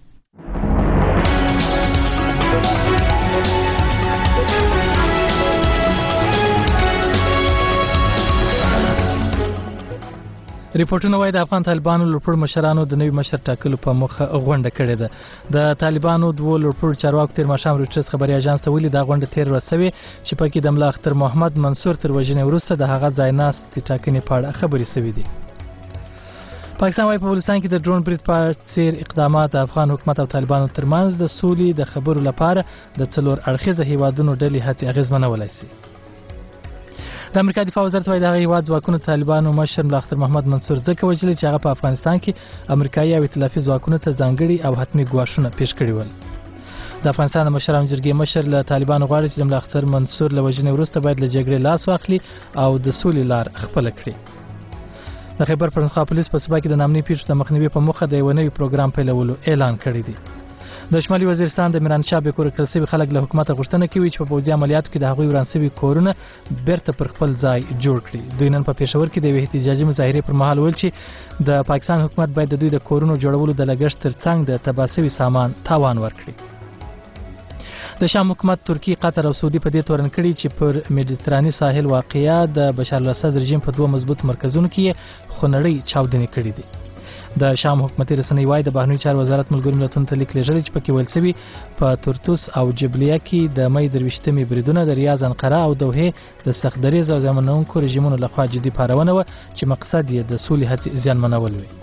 ریپورتونه وايي د افغان طالبانو لوړپوړو مشرانو د نوي مشر ټاکلو په موخه غونډه کړې ده. د طالبانو دوه لوړپوړو چارواکو تیر ماښام رویټرز خبري اژانس ته ویلي دا غونډه تیر ورځ شوې چې پکې د ملا اختر محمد منصور تر وژنې وروسته د هغه ځایناستې ټاکنې په اړه خبرې شوې دي. پاکستان وايي په بلوچستان کې د ډرون برید په څیر اقدامات د افغان حکومت او طالبانو ترمنځ د سولې د خبرو لپاره د څلور اړخیزه هیوادونو ډلې هڅې اغیزمنولای شي. د امریکا دفاع وزارت وايي د هغه هیواد ځواکونو طالبانو مشر ملا اختر محمد منصور ځکه وژلي چې هغه په افغانستان کې امریکایي او ائتلافي ځواکونو ته ځانګړي او حتمي ګواښونه پیښ کړي ول. د افغانستان د مشرانو جرګې مشر له طالبانو غواړي چې د ملا اختر منصور له وژنې وروسته باید له جګړې لاس واخلي او د سولې لار خپله کړي. د خیبر پښتونخوا پولیس په صوبه کې د نامني پیښو د مخنیوي په موخه د یو نوي پروګرام پیلولو اعلان کړی دی. د شمالي وزیرستان د میرانشاه به کور کړل شوی خلک له حکومت غوښتنه کوي چې په پوځي عملیاتو کې د هغوی وران شوي کورونه بیرته پر خپل ځای جوړ کړي. دوی نن په پېښور کې د یوې احتجاجي مظاهرې پر مهال ویل چې د پاکستان حکومت باید د دوی د کورونو جوړولو د لګښت ترڅنګ د تباه شوي سامان تاوان ورکړي. د شام حکومت ترکیه، قطر او سعودي په دې تورن کړي چې پر میډیتراني ساحل واقعیا د بشار الاسد رژیم په دوه مضبوط مرکزونو کې خونړۍ چاودنې کړي دي. د شام حکومتي رسنۍ وايي د بهرنیو چارو وزارت ملګرو ملتونو ته لیک لیږلی چې پکې ویل شوي په تورتوس او جبلیه کې د مۍ درویشتمې بریدونه د ریاض، انقره او دوحې د سخت دریځ او زیانمنونکو رژیمونو لخوا جدي پارونه وه چې مقصد یې د سولې هڅې زیانمنول وي.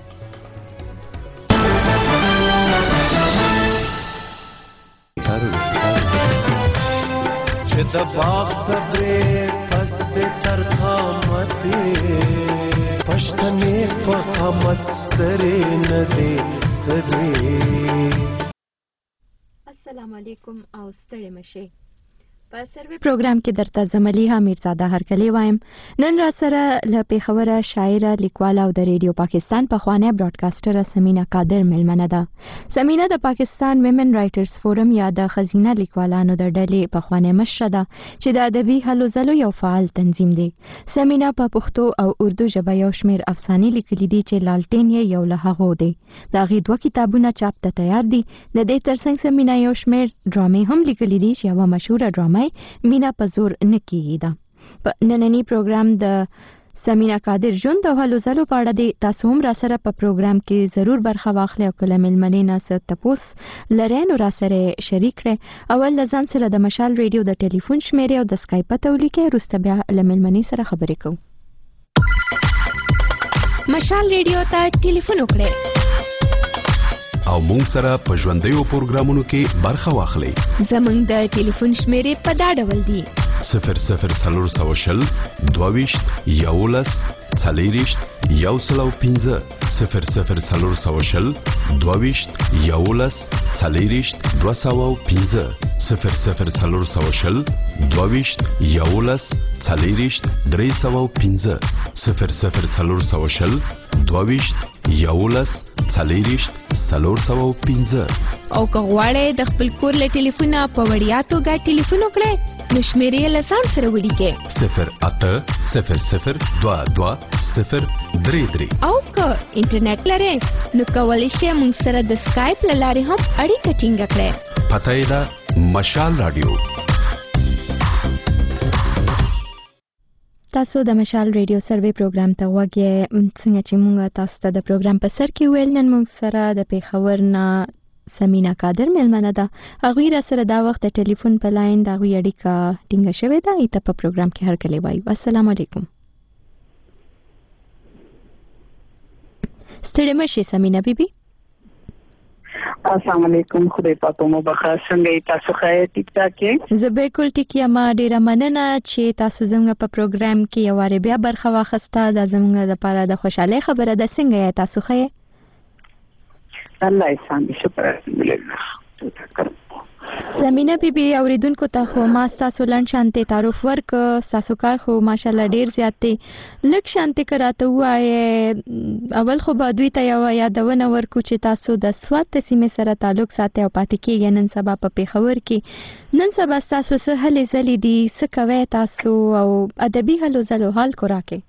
چې د باغ صبرې پس د ترخامتې پښتنې فخامت سترې نه دي سرې. السلام علیکم او ستړي مشه. په سروي پروګرام کې درته زملیحه میرزاده هرکلی وایم. نن را سره له پیښوره شاعره، لیکواله او د ریډیو پاکستان پخوانی براډکاسټره سمینا قادر ملمنه ده. سمینا د پاکستان ویمن رائټرز فورم یا د خزینه لیکوالانو د ډلې پخوانی مشره ده چې د ادبي هلو ځلو یو فعال تنظیم دی. سمینا په پښتو او اردو ژبه یو شمېر افسانې لیکلي دي چې لالټین یې یو له هغو دی. د هغې دوه کتابونه چاپ ته تیار دي. د دې ترڅنګ سمینا یو شمېر ډرامې هم لیکلي دي چې یوه مشهوره ډرامه مینا په زور نه کیږي ده. په نننی پروګرام د سمینا قادر ژوند او هلو ځلو په اړه دی. تاسو هم را سره په پروګرام کې ضرور برخه واخلئ او کله مېلمنې نه څه تپوس لرئ نو را سره شریک کړئ. اول له ځان سره د مشال ریډیو د ټلیفون شمیرې او د سکایپ پته ولیکئ. وروسته بیا له مېلمنې سره خبرې کوو. مشال ریډیو ته ټلیفون وکړئ او مونږ سره په ژوندیو پروګرامونو کې برخه واخلئ. زمونږ د ټلیفون شمیرې په دا ډول دي: صفر صفر څلور سوه شل دوه ویشت یولس څلېرویشت یو سل او پنځه صفر صفر څلور سوه شل دوه ویشت یولس څلېرویشت دوه سوه او پنځه صفر صفر څلور سوه شل دوه ویشت یولس څلېرویشت درې سوه او پنځه صفر صفر څلور سوه شل دوه ویشت یولس څلېرویشت څلور سوه او پنځه. او که غواړئ د خپل کور له ټلیفونه په وړیا توګه ټلیفون وکړئ نو شمیرې له ځان سره ولیکئ صفر اته صفر صفر دوه دوه صفر درې درې او که انټرنیټ لرئ نو کولی شئ موږ سره د سکایپ له لارې هم اړیکه ټینګه کړئ. پته یې ده مشال رادیو. تاسو د مشال ریډیو سروې پروګرام ته وګورئ. څنګه چې موږ تاسو ته د پروګرام په سر کې ویل، نن موږ سره د پیښور نه سمینا قادر مېلمنه ده. هغوی را سره دا وخت د ټلیفون په لاین د هغوی اړیکه ټینګه شوې ده. ایته په پروګرام کې هرکلی وایو. السلام علیکم. ستړې مشي سمینا بیبي. السلام علیکم. خدای پاک مو بخیر. څنګه تاسو ښه ټیک ټاک یې؟ زه بالکل ټیک یم. ډیره مننه چې تاسو زموږ په پروګرام کې یو واره بیا برخه واخیسته. دا زموږ لپاره د خوشحالۍ خبره ده. څنګه یې تاسو ښه یې؟ الله یې سم شکر الحمدلله. سمینا بیبي اوریدونکو ته خو ما ستاسو لنډ شانتې تعارف ورک. ستاسو کار خو ماشاءالله ډیر زیات دی. لږ شانتې که راته ووایې، اول خو به دوی ته یوه یادونه ورکو چې تاسو د سوات د سیمې سره تعلق ساتئ او پاتې کېږئ نن سبا په پیښور کې. نن سبا ستاسو څه هلې ځلې دي، څه کوئ تاسو او ادبي هلو ځلو حال کو راکئ.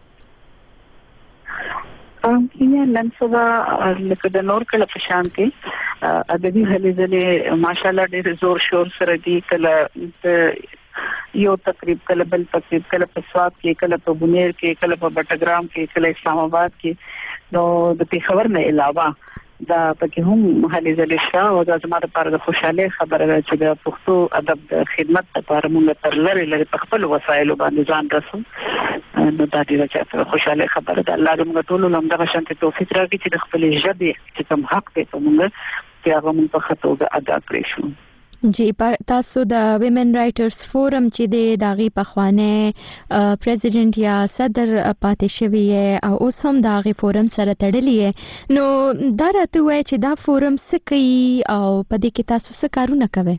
یا نن سبا لکه د نور کله په شان کې ادبي هلې ځلې ماشاءالله ډېر زور شور سره دي. کله یو تقریب، کله بل تقریب، کله په سوات کې، کله په بونیر کې، کله په بټګرام کې، کله اسلام آباد کې. نو د پیښور نه علاوه دا پکې هم هلې ځلې شته او دا زما لپاره د خوشحالۍ خبره ده چې د پښتو ادب د خدمت لپاره موږ تر لرې لرې په خپل وسایلو باندې ځان رسو. نو دا ډېره زیاته خوشحالۍ خبره ده. الله دې موږ ټولو له همدغه شانتې توفیق راکړي چې د خپلې ژبې چې کوم حق دی په موږ چې هغه موږ په ښه توګه ادا کړی شو. جی تاسو د ویمن رائټرز فورم چې دی د هغې پخوانی پریزیډنټ یا صدر پاتې شوی او اوس هم د هغې فورم سره تړلی یې. نو دا راته ووایه چې دا فورم څه کوي او په دې کې تاسو څه کارونه کوئ؟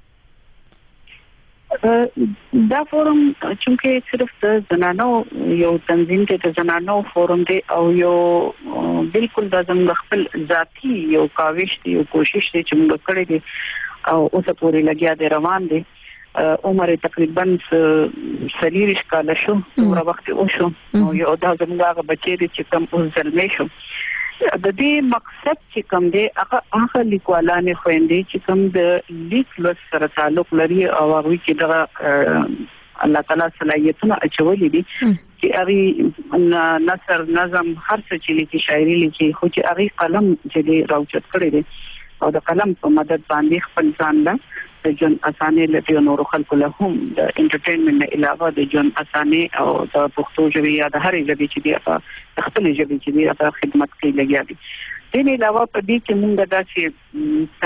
دا فورم چونکه صرف د زنانو یو تنظیم دی، د زنانو فورم دی او یو بالکل د زموږ خپل ذاتی یو کاوش دی، یو کوشش دی چې موږ کړی دی او اوسه پورې لګیا دی، روان دی. عمر تقریبا سلیریش کاله شو، دومره وخت وشو. یو دا زموږ هغه بچی دی چې کوم اوس زلمی شو. د دې مقصد چې کوم دی هغه هغه لیکوالانې خویندې چې کوم د لیک لوست سره تعلق لري او هغوی کې دغه الله تعالی صلاحیتونه اچولي دي چې هغې نثر، نظم، هر څه چې لیکي، شاعري لیکي، خو چې هغې قلم چې دی راوچت کړی دی او د قلم په مدد باندې خپل ځان له د ژوند اسانۍ لټي او نورو خلکو له هم د انټرټینمنټ نه علاوه د ژوند اسانۍ او د پښتو ژبې یا د هرې ژبې چې دی هغه خپل ژبې چې دی هغه خدمت کوي لګیا دي. دې نه علاوه په دې کې موږ داسې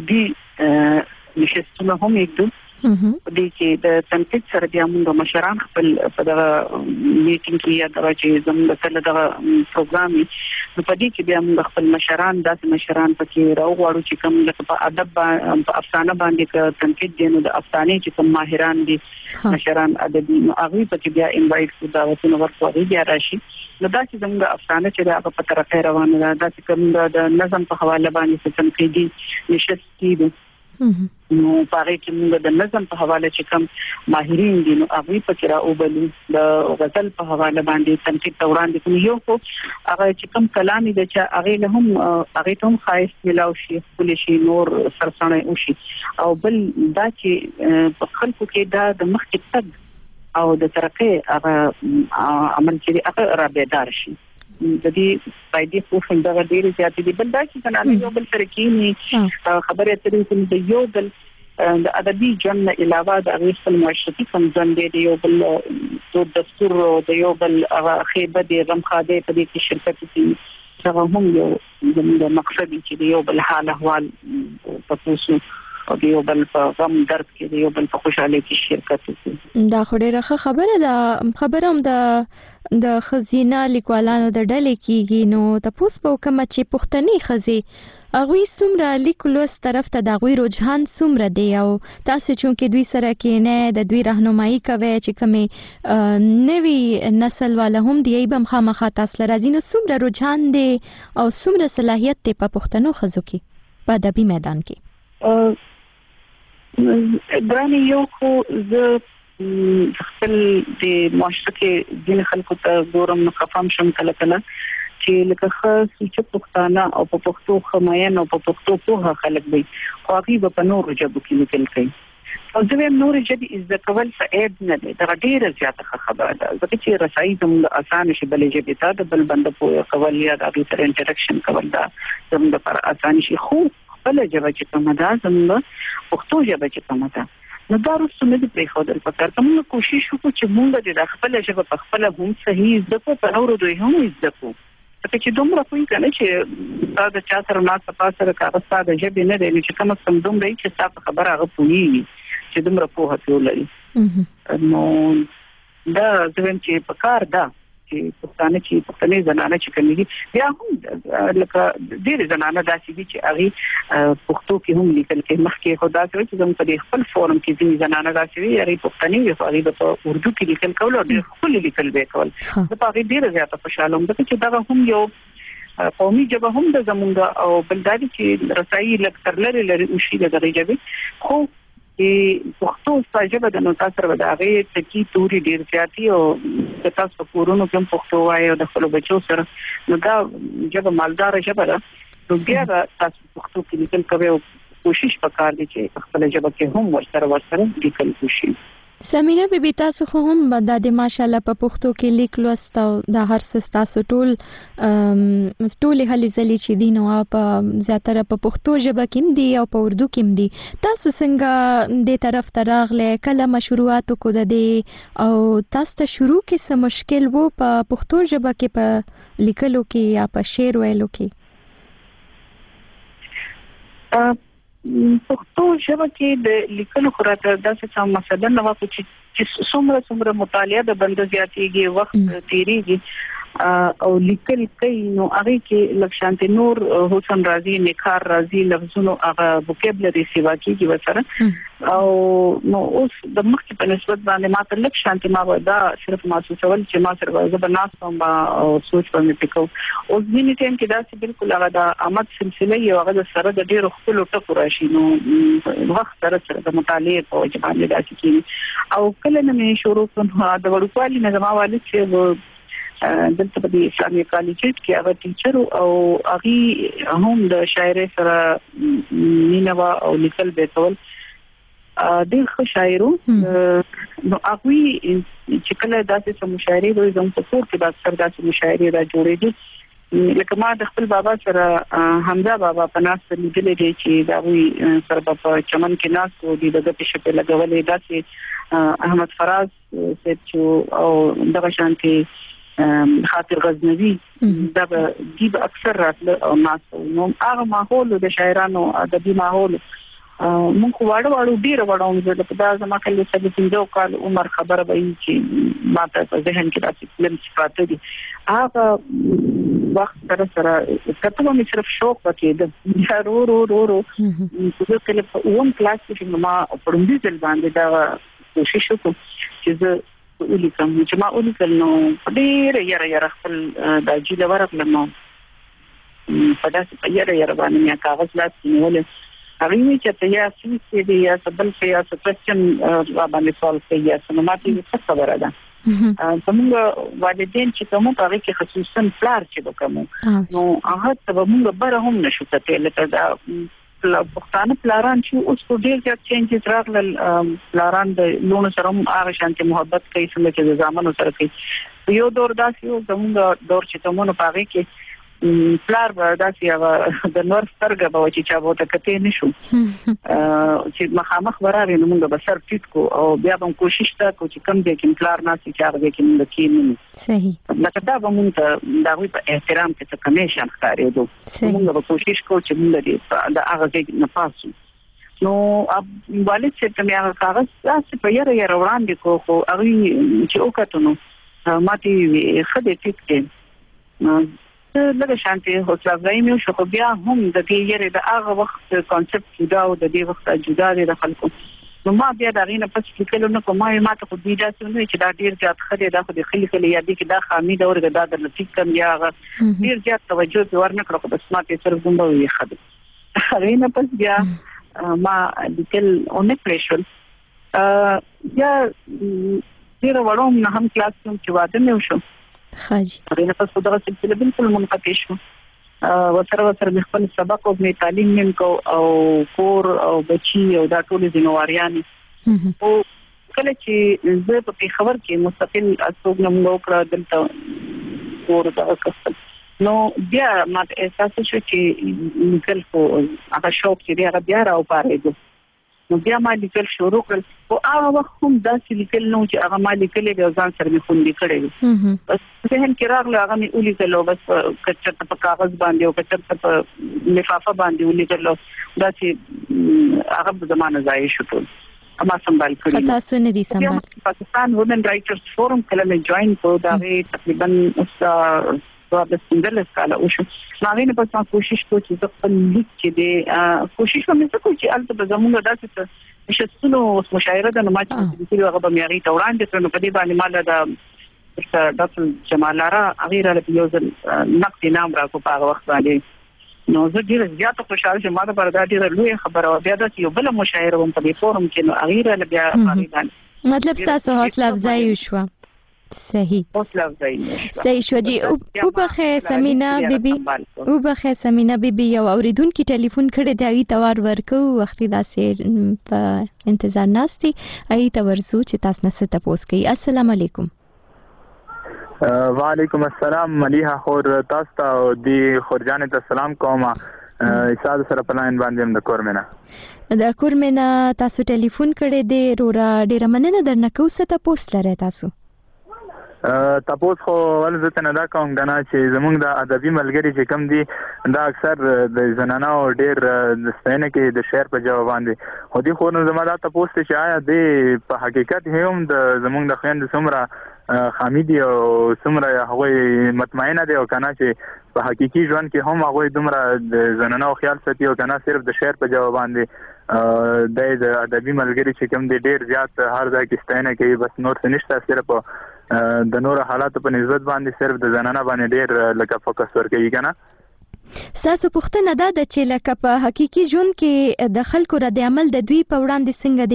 تنقیدي نشستونه هم یکدو په دې کې د تنقید سره بیا موږ مشران خپل په دغه میټینګ کې یا دغه چې زموږ سره دغه پروګرام نو په دې کې بیا موږ خپل مشران داسې مشران پکې راوغواړو چې کوم لکه په ادب په افسانه باندې که تنقید دی نو د افسانې چې کوم ماهران دي مشران ادبي نو هغوی پکې بیا انوایټ کړو، دعوتونه ورکړو، هغوی بیا راشي. نو دا چې زموږ افسانه چې دی هغه په طرفه روانه ده. دا چې کوم د نظم په حواله باندې څه تنقیدي نشست کېدو نو په هغې کې موږ د نظم په حواله چې کوم ماهرین دي نو هغوی پکې راوبلو، د غزل په حواله باندې تنقید ته وړاندې کړو. یو خو هغه چې کوم کلام دی چې هغې له هم هغې ته هم ښایست میلاو شي، ښکلی شي، نور سرسړی وشي. او بل دا چې په خلکو کې دا د مخکې تګ او د ترقۍ هغه عمل چې دی هغه را بیدار شي. د دې فائدې خو څنګه ډېرې زیاتې دي. بل دا چې کنه یو بل سره کېني خبرې اترې کوي د یو بل د ادبي ژوند نه علاوه د هغوی خپل معاشرتي کوم ژوند دی، د یو بل دود دستور، د یو بل هغه ښې بدې غمخادۍ په دې کې شرکت کوي. هغه هم یو زموږ مقصد دی چې د یو بل حال احوال تپوسو او د یو بل په غم درد کې د یو بل په خوشحالۍ کې شرکت وکړي. دا خو ډېره ښه خبره ده. خبره هم د د ښځینه لیکوالانو د ډلې کېږي. نو تپوس به وکړم چې پښتني ښځې هغوی څومره لیک لوست طرف ته د هغوی رجحان څومره دی او تاسو چونکې دوی سره کېنئ د دوی راهنمایي کوئ چې کومې نوي نسل والا هم دی ای به هم خامخا تاسو له راځي، نو څومره رجحان دی او څومره صلاحیت دی په پښتنو ښځو کې په ادبي میدان کې؟ ګرانې یو خو زه خپل د معاشره کې ځینې خلکو ته ګورم نو خفم شم کله کله چې لکه خاص چې پښتانه او په پښتو خماین او په پښتو په خلک وي خو هغه په نورو ژبو کې لیکل کوي او زه هم نورې ژبې زده کول څه عیب نه دی دا ډېره زیاته خبره ده ځکه چې رسایي زموږ اسانه شي بلې ژبې ته د بل بنده پوهه کول یا د هغې سره انټراکشن کول دا زموږ لپاره اسانه شي خو خپله ژبه چې کومه ده زموږ پښتو ژبه چې کومه ده نو دا وروسته نه دي پرېښودل پکار که موږ کوشش وکړو چې موږ د خپله ژبه په خپله هم صحیح زده کړو په نورو دوی هم زده کړو ځکه چې دومره پوهېږي که نه چې ستا د چا سره ناسته پاسته ده که هغه ستا د ژبې نه دی نو چې کم از کم دومره وي چې ستا په خبره هغه پوهېږي چې دومره پوهه پرې ولري نو دا زه وایم چې پکار ده چې پښتانه چې پښتنې زنانه چې کومې دي بیا هم لکه ډېرې زنانه داسې دي چې هغې پښتو کې هم لیکل کوي مخکې خو داسې وي چې زموږ په دې خپل فورم کې ځینې زنانه داسې وي هغې پښتنې وي خو هغې به په اردو کې لیکل کول او ډېر ښکلي لیکل به یې کول زه په هغې ډېره زیاته خوشحاله وم ځکه چې دغه هم یو قومي ژبه هم ده زموږ او بل دا دي چې رسایي لږ تر لرې لرې وشي د دغې ژبې خو چې پښتو ستاسو ژبه د نو تاسو سره د هغې ټکي توري ډېر زیاتي او د تاسو په کورونو کې هم پښتو وایي او د خپلو بچو سره نو دا ژبه مالداره ژبه ده نو بیا به تاسو پښتو کې لیکل کوئ او کوشش وکړئ چې خپله ژبه کې هم ورسره ورسره لیکل وشي سمینه بیبي تاسو خو هم د ماشاءالله په پښتو کې لیک لوست او د هر څه تاسو ټول ټولې هلې ځلې چې دي نو په زیاتره په پښتو ژبه کې دي او په اردو کې دي تاسو څنګه دې طرف ته راغلی کله مشروعات وکړو د دې او تاسو ته شروع کې څه مشکل وو په پښتو ژبه کې په لیکلو کې یا په شعر ویلو کې پښتو ژبه کې د لیکلو خو راته داسې څه مسله نه وه چې څومره څومره مطالعه د بنده زیاتېږي وخت تېرېږي او لیکل کوي نو هغې کې لږ شانتې نور حسن راځي نکار راځي لفظونو هغه وکیبلري سیوا کېږي ورسره او نو اوس د مخکې په نسبت باندې ما ته لږ شانتې ما به دا صرف محسوسول چې ما سره زه به ناست وم او سوچ به مې پرې کوم اوس ځینې ټایم کې داسې بالکل هغه د آمد سلسله یې هغه د سره د ډېرو ښکلو ټکو راشي نو وخت سره سره د مطالعې په وجه باندې داسې کېږي او کله نه مې شروع کړم د وړوکوالي نه زما والد چې دلته په اسلامي کالج کې هغه ټیچر او هغه هم د شاعرۍ سره مینه وا او لیکل به کول ډېر ښه شاعر نو هغوی چې کله داسې څه مشاعرې وایي زموږ په کور کې به اکثر داسې مشاعرې را جوړېدې لکه ما د خپل بابا سره حمزه بابا په ناسته لیدلی دی چې د هغوی سره به په چمن کې ناست و دي د ګټې شپې لګولې داسې احمد فراز صاحب چې او دغه شانتې خاطر غزنوي دا به دی به اکثر راتله او ناست نو هغه ماحول د شاعرانو ادبي ماحول مونږ واړه واړو ډېر واړو زه په دا زما کله چې د پنځو کال عمر خبره به چې ما ته په ذهن کې داسې فلم صفات دي هغه وخت سره سره کته مې صرف شوق وکړ دا رو رو رو رو زه کله په اون کلاس کې ما په دې ځل باندې دا کوشش وکړم چې زه ولیکم چې ما ولیکل نو ډېر یاره یاره خپل د جیله ورغلم نو په داسې په یاره یاره باندې مې کاغذ لاس کې نیولې هغې وایي چې ته یا سویس دی یا څه بل څه یا څه کوېسچن راباندې سوال کوي یا څه نو ما ته یې څه خبره ده زموږ والدین چې کوم په هغې کې خصوصا پلار چې به کوم نو هغه ته به موږ بره هم نشو کتلی لکه دا پښتانه پلاران چې اوس په ډېر زیات چینجز راغلل پلاران د لوڼو سره هم هغه شانتې محبت کوي څنګه چې د زامنو سره کوي یو دور داسې و زموږ دور چې کومونو په هغې کې پلار به داسې هغه د نور سترګه به وه چې چا به ورته کتې نه شو چې مخامخ به راغی نو موږ به سر ټیټ کړو او بیا به کوشش دا کړو چې کوم ځای کې پلار ناست چې هغه ځای کې موږ کښېنو صحیح لکه دا به موږ ته د هغوی په احترام کې څه کمی شان ښکارېدو موږ به کوشش کوو چې موږ د هغه ځای نه پاس نو والد صاحب ته مې هغه کاغذ داسې په یره یره وړاندې کړو خو هغوی چې وکتو نو ما ته یې ویې ښه دی ټیک دی لږه شانتې حوصله افزایي مې وشوه خو بیا هم د دې یرې د هغه وخت کانسپټ جدا او د دې وخت جدا دی د خلکو نو ما بیا د هغې نه پس لیکلو نه کوم ما یې ما ته خو دوی داسې ونه وایي چې دا ډېر زیات ښه دی دا خو دې ښه لیکلی یا دې کې دا خامي ده ورګه دا درله ټیک کړم یا هغه ډېر زیات توجه پرې ورنه کړه خو بس ما ته یې صرف دومره وویل ښه دی هغې نه پس بیا ما لیکل اونې پریشل یا ډیر وړوم نه هم کلاس کوم چې واده مې وشو خاجي هغه په څو دغه سلسله بالکل منقطع شو وسره وسره خپل سبق او مې تعلیم نیم کو او کور او بچي او دا ټول ذمہواریان او کله چې زه په خبر کې مستقل اسوګ نمو کړ دلته کور دا کسب نو بیا ماته احساس شو چې لیکل کو هغه شوق چې هغه بیا راو پارېږي نو بیا ما لیکل شروع کړ او هغه وخت هم داسې لیکل نو چې هغه ما لیکلې د ځان سره مې خوندې کړې بس ذهن کې راغله هغه مې ولیکلو بس کچته په کاغذ باندې او کچته په لفافه باندې ولیکلو داسې هغه زمانه ځای شو ټول اما سنبال کړی خطا سن دي سنبال پاکستان وومن رائټرز فورم کله مې جوائن کړو دا تقریبا اوس د سنگل سکاله او شو ماوی نه پس ما کوشش کو چې زه خپل لیک کې دې کوشش کوم چې کوم چې البته زموږ داسې شتونو مشاعره د نماز چې هغه به میاري ته وړاندې تر نو په دې باندې مال د ډاکټر جمال لارا غیر له یو ځل نقد نام را کو په هغه وخت باندې نو زه ډیر زیاته خوشاله شوم ما د بردا ډیر لوی خبره او بیا د یو بل مشاعره هم په دې فورم کې نو غیر له بیا باندې مطلب تاسو حوصله افزایی شو صحیح حوصله افزایی صحیح شو جی او بخه سمینا بیبي او بخه سمینا بیبي یو اوریدونکو ټلیفون کړی دی توار ورکو وخت داسې په انتظار ناشتي ای ته ورزو چې تاسو نه ست پوس کوي السلام علیکم وعلیکم السلام ملیحه خور تاسو ته دی خورجان ته سلام کوم استاد سره په لاین باندې هم د کورمنه د کورمنه تاسو ټلیفون کړی دی رورا ډیر مننه درنه کو ست پوس لري تاسو تاسو خو ول زه ته نه دا کوم غنا چې زمونږ د ادبي ملګری چې کم دي دا اکثر د زنانو ډیر د ستنه کې د شعر په جواب باندې خو دي خو نو زما دا تاسو ته آیا د په حقیقت هم د زمونږ د خويند سمره خامیدي او سمره هغه مطمئنه دي او کنه چې په حقيقي ژوند کې هم هغه دومره د زنانو خیال ساتي او کنه صرف د شعر په جواب باندې د ادبي ملګری چې کم دي ډیر زیات هر ځای کې ستنه کوي بس نور څه نشته صرف د نور حالات په نسبت باندې صرف د زنانه باندې ډیر لکه فوکس ورکوي کنه ساسو پوښتنه دا د چې لکه په حقيقي ژوند کې د خلکو رد عمل د دوی په وړاندې څنګه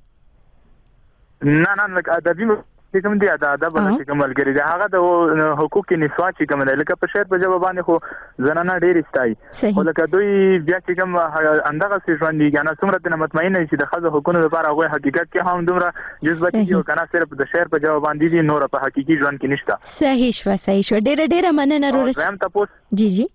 دی نه نه لکه ادبي چې کوم دی د ادب چې کوم ملګری دی هغه د حقوق نسوا چې کوم دی لکه په شعر په جواب باندې خو زنانه ډیر استای خو لکه دوی بیا چې کوم اندغه څه ژوند دی کنه څومره د مطمئن چې د خزه حقوقو لپاره هغه حقیقت کې هم دومره جذباتي دی کنه صرف د شعر په جواب باندې دي نور په حقيقي ژوند کې نشته صحیح شو صحیح شو ډیر ډیر مننه رورس زم تاسو جی جی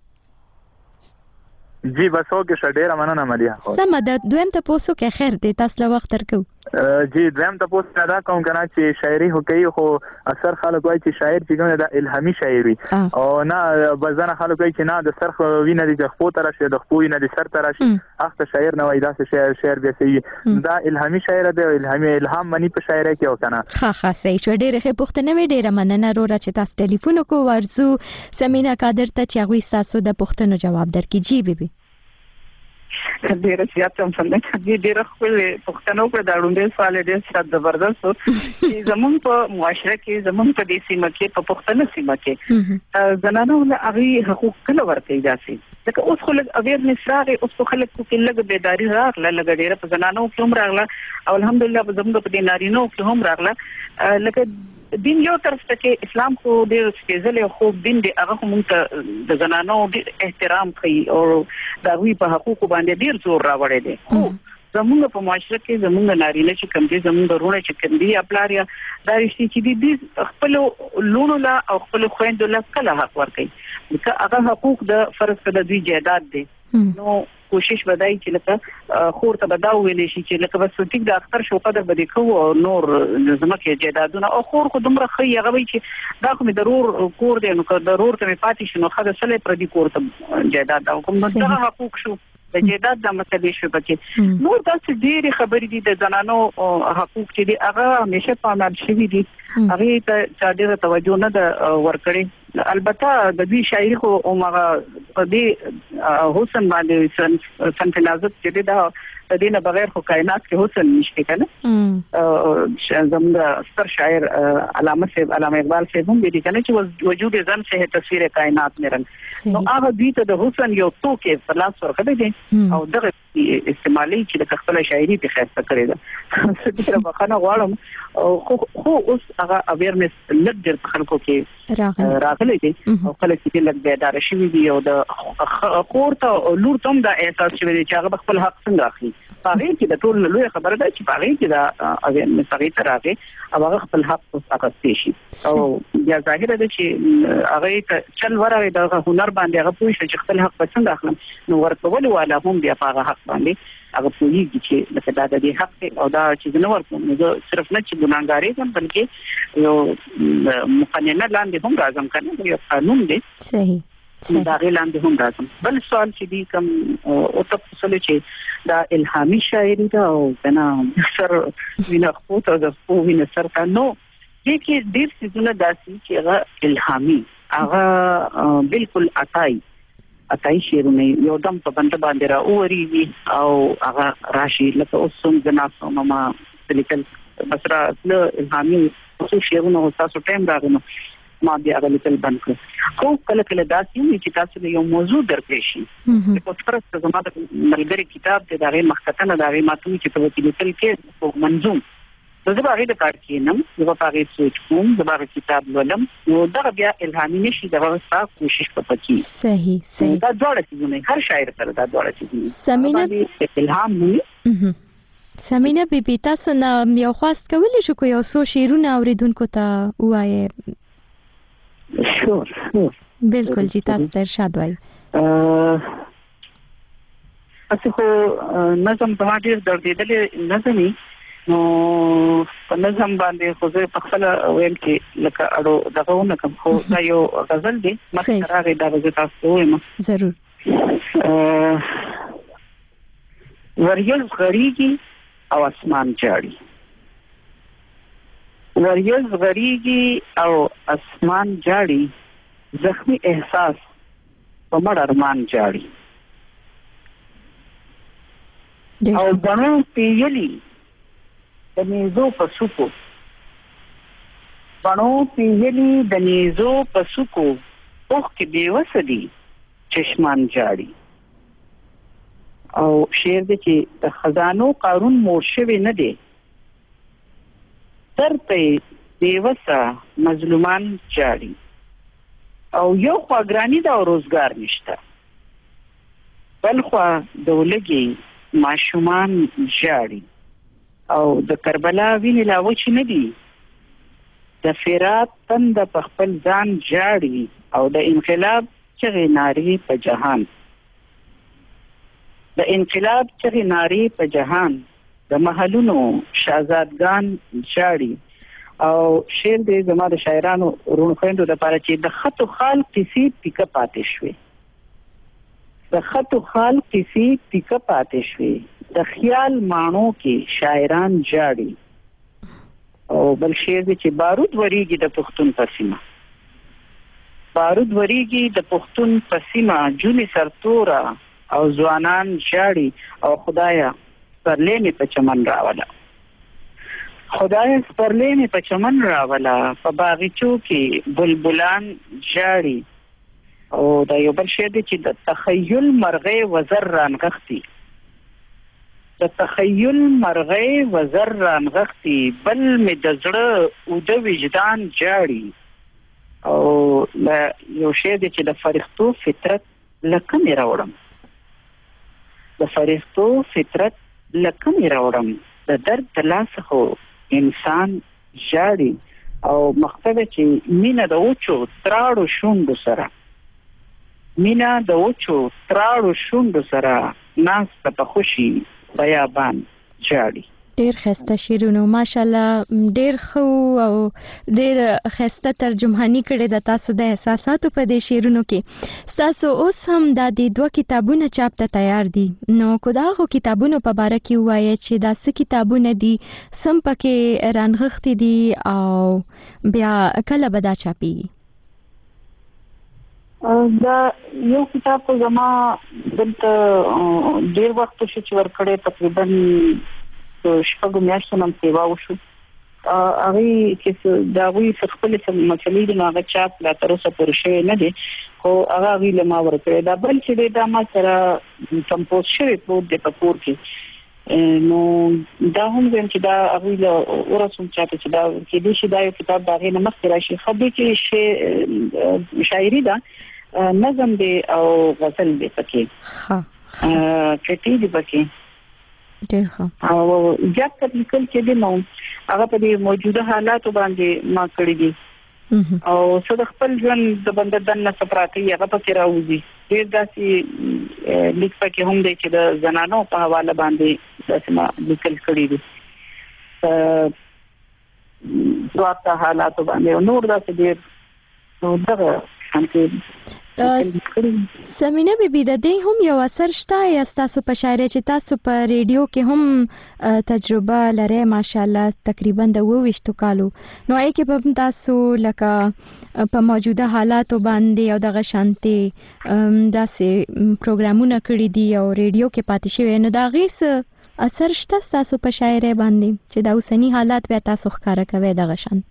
جی بس اوکې شډیره مننه مليحه سم ده دویم ته پوسو کې خیر دی تاسو له وخت ترکو جی دویم ته پوسو دا کوم کنه چې شاعري هو کوي خو اکثر خلک وایي چې شاعر چې کوم د الهامي شاعري او نه بزنه خلک وایي چې نه د سرخ وینه د خپو تر شه د خپو وینه د سر تر شه اخته شاعر نه وایي دا شاعر شاعر به سي دا الهامي شاعر دی الهامي الهام منی په شاعري کې او کنه ها ها صحیح شو ډیره ښه پوښتنه مې ډیره مننه رورا چې تاسو ټلیفون کو ورزو سمینا قادر ته چې هغه تاسو د پوښتنو جواب درکې جی بیبي ډیره زیاته هم څنګه چې ډیره خپل پښتنو په داړوندې سوال ډیر ستاسو زبردست چې زمونږ په معاشره کې زمونږ په دې سیمه کې په پښتنه سیمه کې زنانو له هغه حقوق کله ورکړي داسي لکه اوس خو لږ اویرنس راغی اوس خو خلک کې لږ بیداری راغله لږ ډیره په زنانو کې هم راغله او الحمدلله په زمونږ په دې نارینو کې هم راغله لکه دین یو طرف ته کې اسلام خو ډیر سپیشل خو دین دی هغه هم ته د زنانو احترام کوي او د وی په حقوق باندې ډیر زور راوړی دی خو زمونږ په معاشره کې زمونږ نارینه چې کوم دي زمونږ ورونه چې کوم دي خپلاریا دا رښتیا چې دي خپل لونو لا او خپل خويندو لا کله حق ورکړي چې هغه حقوق د فرض کړه دوی جیداد دي نو کوشش ودای چې لکه خور ته بداو ویلې شي چې لکه بس ټیک د اختر شو قدر بده کو او نور زمکه جیدادونه او خور خو دومره خي هغه وی چې دا کوم ضرور کور دی نو ضرور ته پاتې شنو خدای سره پر دې کور ته جیداد او کوم دغه حقوق شو د جیداد د مسلې شو پکې نو دا څه ډېری خبرې دي د زنانو حقوق چې دي هغه همیشه پامل شوی دي هغه ته چا ډېر توجه نه د ورکړي البته د دې شاعري خو عمره په دې حسن باندې سنت نازت چې دا د دې نه بغیر خو کائنات کې حسن نشته کنه. زموږ ستر شاعر علامه صاحب علامه اقبال صاحب هم دې کنه چې وجود ځن سے تصویر کائنات میں رنگ. نو هغه دې ته د حسن یو توکي په لاس ورکړی دی او دغه استعمالي چې د خپل شاعري په خاصه کړی ده. څه بخانه غواړم خو خو اوس هغه اویرنس لږ د خلکو کې راغلی دی او کله چې لږ بیدار شي وي او د خور ته لور ته دا احساس شوی دی چې هغه خپل حق څنګه اخلي. هغه چې د ټول لوی خبره ده چې هغه چې دا اویرنس هغه ته راغی او هغه خپل حق اخستې شي او بیا ظاهر ده چې هغه ته چل ورغی د هنر باندې هغه پوه شي چې خپل حق څنګه اخلم. نو ورکول والا هم بیا هغه حق باندې هغه پوهیږي چې لکه دا د دې حق او دا چې نه ورکوم نو صرف نه چې ګناګاري کوم بلکې یو مقننه لاندې هم راځم کنه یو قانون دی. صحیح دا غیلاندې هم راځم. بل سوال چې دی کوم او تفصیل چې دا الهامي شاعري دا او کنه سر وینا خو ته د خو وینا سر کا نو دې کې ډېر څه داسي چې هغه الهامي هغه بالکل عطای عطای شعرونه یو دم په بند باندې را اوري او هغه راشي لکه اوس څوم جناسو ماما لیکل بس را له الهامي څو شعرونه او تاسو ټایم راغنو ما بیا غلطل بند کړ. خو کله کله داسې وي چې تاسو یو موضوع درکړئ شي چې په فرض زما د ملګری کتاب د دغه مخکتنه دغه ماتوي چې په وکیلتل کې منظوم د زما غي د کار کینم زما په غي سوچ کوم زما کتاب ولم نو دا بیا الهامي نشي دا وستا کوشش پکې. صحیح صحیح دا ډول څه هر شاعر سره دا ډول څه سمینه الهام نه سمینه بي بي تاسو نه یو خواست کولی شو کو یو سو شیرونه اوریدونکو ته وایي. شور شور بالکل جی تاسو ته ارشاد وایي. اته خو نظم په ډیر دردېدل نظمي نو په نظم باندې خو زه په خپل ویم چې لکه اړو دغه کوم خو دا یو غزل دی مخکې راغی دا غزل تاسو وایم. ضرور. وریځ غریږي او اسمان جاړي وریځ غریږي او اسمان جاړي زخمی احساس په مړ ارمان جاړي او بڼو پیلي د نیزو په سکو بڼو پیلي د نیزو په سکو اوخ کې بیوسه دي چشمان جاړي. او شعر دی چې د خزانو قارون مور شوی نه دی تر ته بیوسه مظلومان جاړي او یو خوا ګرانی دا روزګار نشته بل خوا د ولګي ماشومان جاړي او د کربلا وینې لا وچ نه دي د فیرات تند په خپل ځان جاړي او د انقلاب چغې ناری په جهان د انقلاب چغې ناری په جهان د محلونو شاهزادګان جاړي. او شعر دې زما د شاعرانو رونو خويندو لپاره چې د خط او خال کیسې پیکه پاتې شوي د خط او خال کیسې پیکه پاتې شوي د خیال مانو کې شاعران جاړي. او بل شعر دې چې بارود وریږي د پښتون پسیمه بارود وریږي د پښتون پسیمه جونې سرتورا او ځوانان جاړي او خدایا پرلې می په چمن راولا خدایا پرلې می په چمن راولا په باغچو کې بلبلان جاړي. او دا یو بل شی دی چې د تخیل مرغې وزر رانغختي د تخیل مرغې وزر رانغختي بل می د زړه او د وجدان جاړي. او یو شی دی چې د فرښتو فطرت لکه می راوړم د فرښتو فطرت لکه می راوړم د درد تلاس خو انسان جاړي. او مخته چې مینا د اوچو تراړو شوند سره مینا د اوچو تراړو شوند سره ناس په خوشي بیابان جاړي. ډیر خسته شیرونو ماشالله ډیر خو او ډیر خسته ترجمهانی کړي د تاسو د احساساتو په دې شیرونو کې تاسو اوس هم د دې دوه کتابونو چاپ ته تیار دي نو کو داغه کتابونو په باره کې وایي چې دا څه کتابونه دي سم پکې رانغښتي دي او بیا کله به دا چاپي دا یو کتاب په زما دلته ډیر وخت شو چې ورکړې تقریبا شپږ میاشتې نن سیوا وشو هغه چې دا وی خپل مسلې د هغه چاپ لا تر اوسه پوره شوی نه دي خو هغه ویل ما ورکړې دا بل چې دا ما سره کمپوز شوی په د پکور کې نو دا هم زم چې دا هغه له ورسوم چې دا کې دې شي دا یو کتاب دا نه مخکې راشي خو دې کې شی شاعري دا نظم دی او غزل دی پکې ها کټي دی پکې ډېر ښه او جات تکنیکل چې دی نو هغه په دې موجوده حالاتو باندې ما کړی دي او څه د خپل ژوند د بنده دنه سپراتی هغه پکې راوځي ډېر داسې لیک پکې هم دی چې د زنانو په حواله باندې داسې ما لیکل کړی دي څه واقع حالاتو باندې نور داسې ډېر نو دغه سمینه بیبي د دې هم یو اثر شته یا تاسو په شاعري چې تاسو په ریډیو کې هم تجربه لرئ ماشاءالله تقریبا د وويشتو کالو نو اې کې په تاسو لکه په موجوده حالاتو باندې او دغه شانتي داسې پروګرامونه کړی دي او ریډیو کې پاتې شوی نو دا غیس اثر شته تاسو په شاعري باندې چې دا اوسنی حالات به تاسو ښکارا کوي دغه شان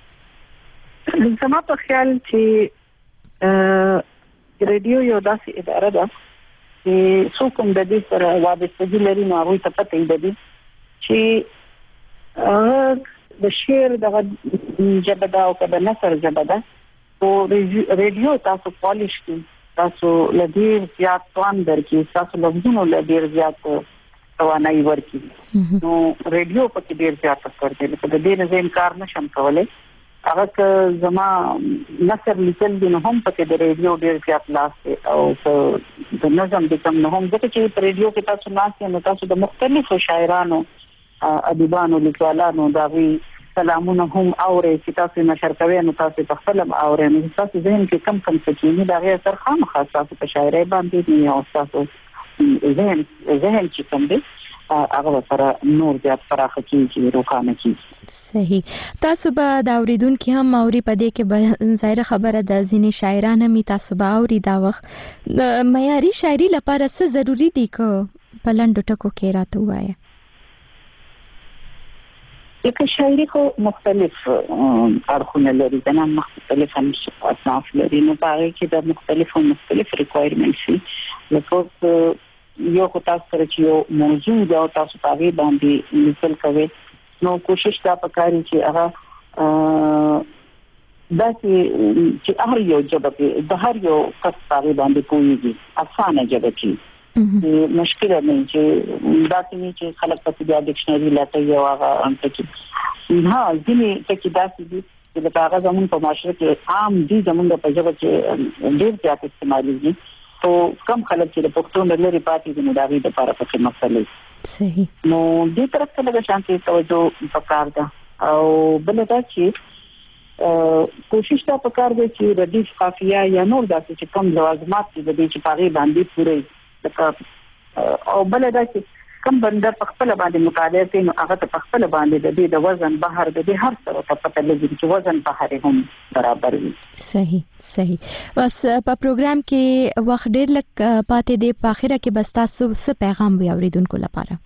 زما په خیال چې ریډیو یو داسې اداره ده چې څوک هم د دې سره وابستګي لري نو هغوی ته پته لري چې هغه د شعر دغه ژبه ده او که د نثر ژبه ده خو ریډیو تاسو پالیش کړي تاسو له ډېر زیات توان درکړي تاسو لفظونو له ډېر زیات توانایي ورکړي نو ریډیو پکې ډېر زیات اثر کوي لکه د دې نه زه انکار نشم کولی هغه که زما نثر لیکل دي نو هم پکې د ریډیو ډېر زیات لاس دی او د نظم د کم نه هم ځکه چې په ریډیو کې تاسو ناست نو تاسو د مختلفو شاعرانو ادیبانو لیکوالانو دا وی سلامونه هم اورئ چې تاسو نشر کوئ نو تاسو په خپل اورئ نو تاسو ذهن کې کم کم څه کېږي دا غي اثر خامخا تاسو په شاعري باندې نه او تاسو ذهن ذهن چې کوم دی هغه سره نور زیات فراخه کیږي روښانه کیږي صحیح تاسو به دا اوریدونکو هم اوري په دې کې به ظاهر خبره د ځینې شاعرانو می تاسو به اوري دا وخت معیاري شاعري لپاره څه ضروری دي کو په لنډو ټکو کې راته وایي لکه شاعري خو مختلف اړخونه لري دا مختلف اصناف لري نو په هغه کې د مختلفو مختلف ریکوایرمنټس دي لکه یو کو تاسو سره چې یو موضوع دا تاسو په هغه باندې لیکل کوئ نو کوشش دا وکړئ چې هغه دا چې هر یو جبه د هر یو کس په هغه باندې پوهیږي اسانه جبه کې مشکل نه چې دا چې خلک په دې ډکشنري لاته یو هغه انت کې ها ځینې ټکي داسې دي چې د هغه زمون په معاشره کې عام دي زمون په جبه کې ډېر زیات استعمالېږي او کم خلک چې د پښتو نه لري پاتې دي نو دا غي د لپاره پکې مسلې صحیح نو دې طرف ته لږه شانتي توجه پکار ده او بل دا چې کوشش تا پکار دی چې ردیف قافیه یا نور داسې چې کم لوازمات دي د دې چې پاغي باندې پوره لکه او بل دا چې کم بنده په خپل باندې مطالعه کوي نو هغه په خپل باندې د دې د وزن بهر د دې هر څه ته پته لګي چې وزن بهر هم برابر وي صحیح صحیح بس په پروګرام کې وخت ډېر لک پاتې دی په اخره کې بس تاسو څه پیغام وي اوریدونکو لپاره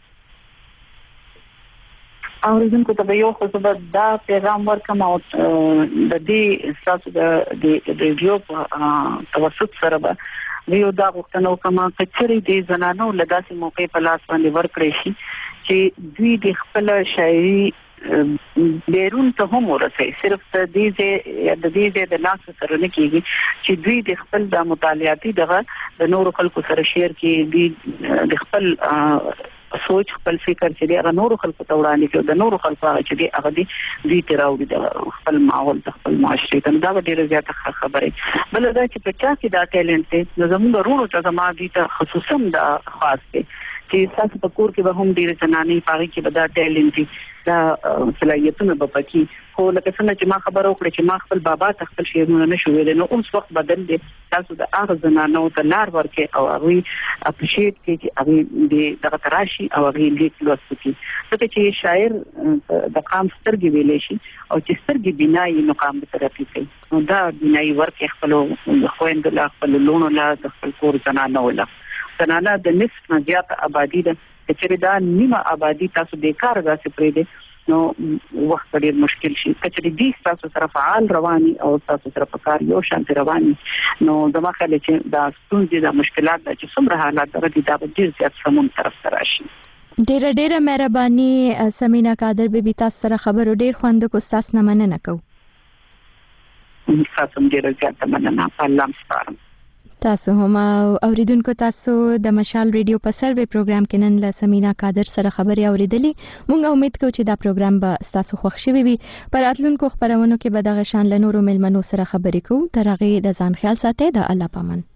اوریدونکو ته یو خو دا پیغام ورکم او د دې تاسو د ریډیو په توسط سره به ویو دا غوښتنه وکړم چې د زنانو لداسې موقع په لاس باندې ورکړي شي چې دوی د خپل شاعري بیرون ته هم ورسي صرف د دې د دې د لاس سره نه کیږي چې دوی د خپل د مطالعاتي دغه د نورو خلکو سره شیر کې د خپل سوچ خپل فکر چې دی هغه نورو خلکو ته وړاندې کوي د نورو خلکو چې دی هغه دی دوی ته راوړي د خپل ماحول د خپل معاشري ته دا ډېر زیاته خبره بل دا چې په چا کې دا ټیلنټ دی نو زموږ ورونو ته زما دي ته خصوصا دا خاص دی چې تاسو په کور کې به هم ډېر زنانې پاره کې به دا ټیلنټ دا صلاحیتونه به پکې خو لکه څنګه چې ما خبر وکړه چې ما خپل بابا ته خپل شعرونه نشو ویل نو اوس وخت بدل دی تاسو د هغه زنانو ته لار ورکې او هغه اپریشیټ کوي چې هغه د دغه تراشي او هغه لیک لوست کوي ځکه چې شاعر د قام سترګې ویلې شي او چې سترګې بنای نو قام به ترقی کوي نو دا بنای ورکې خپل خويند لا خپل لونو لا خپل کور زنانو لا زنانه د نصف نه زیات آبادی ده چې دا نیمه آبادی تاسو بیکار راځي پرې ده نو وخت ډېر مشکل شي چې دې تاسو سره فعال رواني او تاسو سره په کار یو شان رواني نو زما خیال چې دا ستونزې د مشکلات چې څومره حالات درته دا به ډېر زیات سمون طرف ته راشي ډېر ډېر مهرباني سمینا قادر بیبي تاسو سره خبرو ډېر خوند کو تاسو نه مننه کوم تاسو ډېر زیات مننه الله مستعان تاسو هم اوریدونکو تاسو د مشال ریډیو په سروې پروګرام کې نن له سمینا قادر سره خبرې اوریدلې مونږ امید کوو چې دا پروګرام به تاسو خوښ شوي وي پر راتلونکو خبرونو کې به دغه شان له نورو ملمنو سره خبرې کوو تر هغې د ځان خیال ساتئ د الله پامان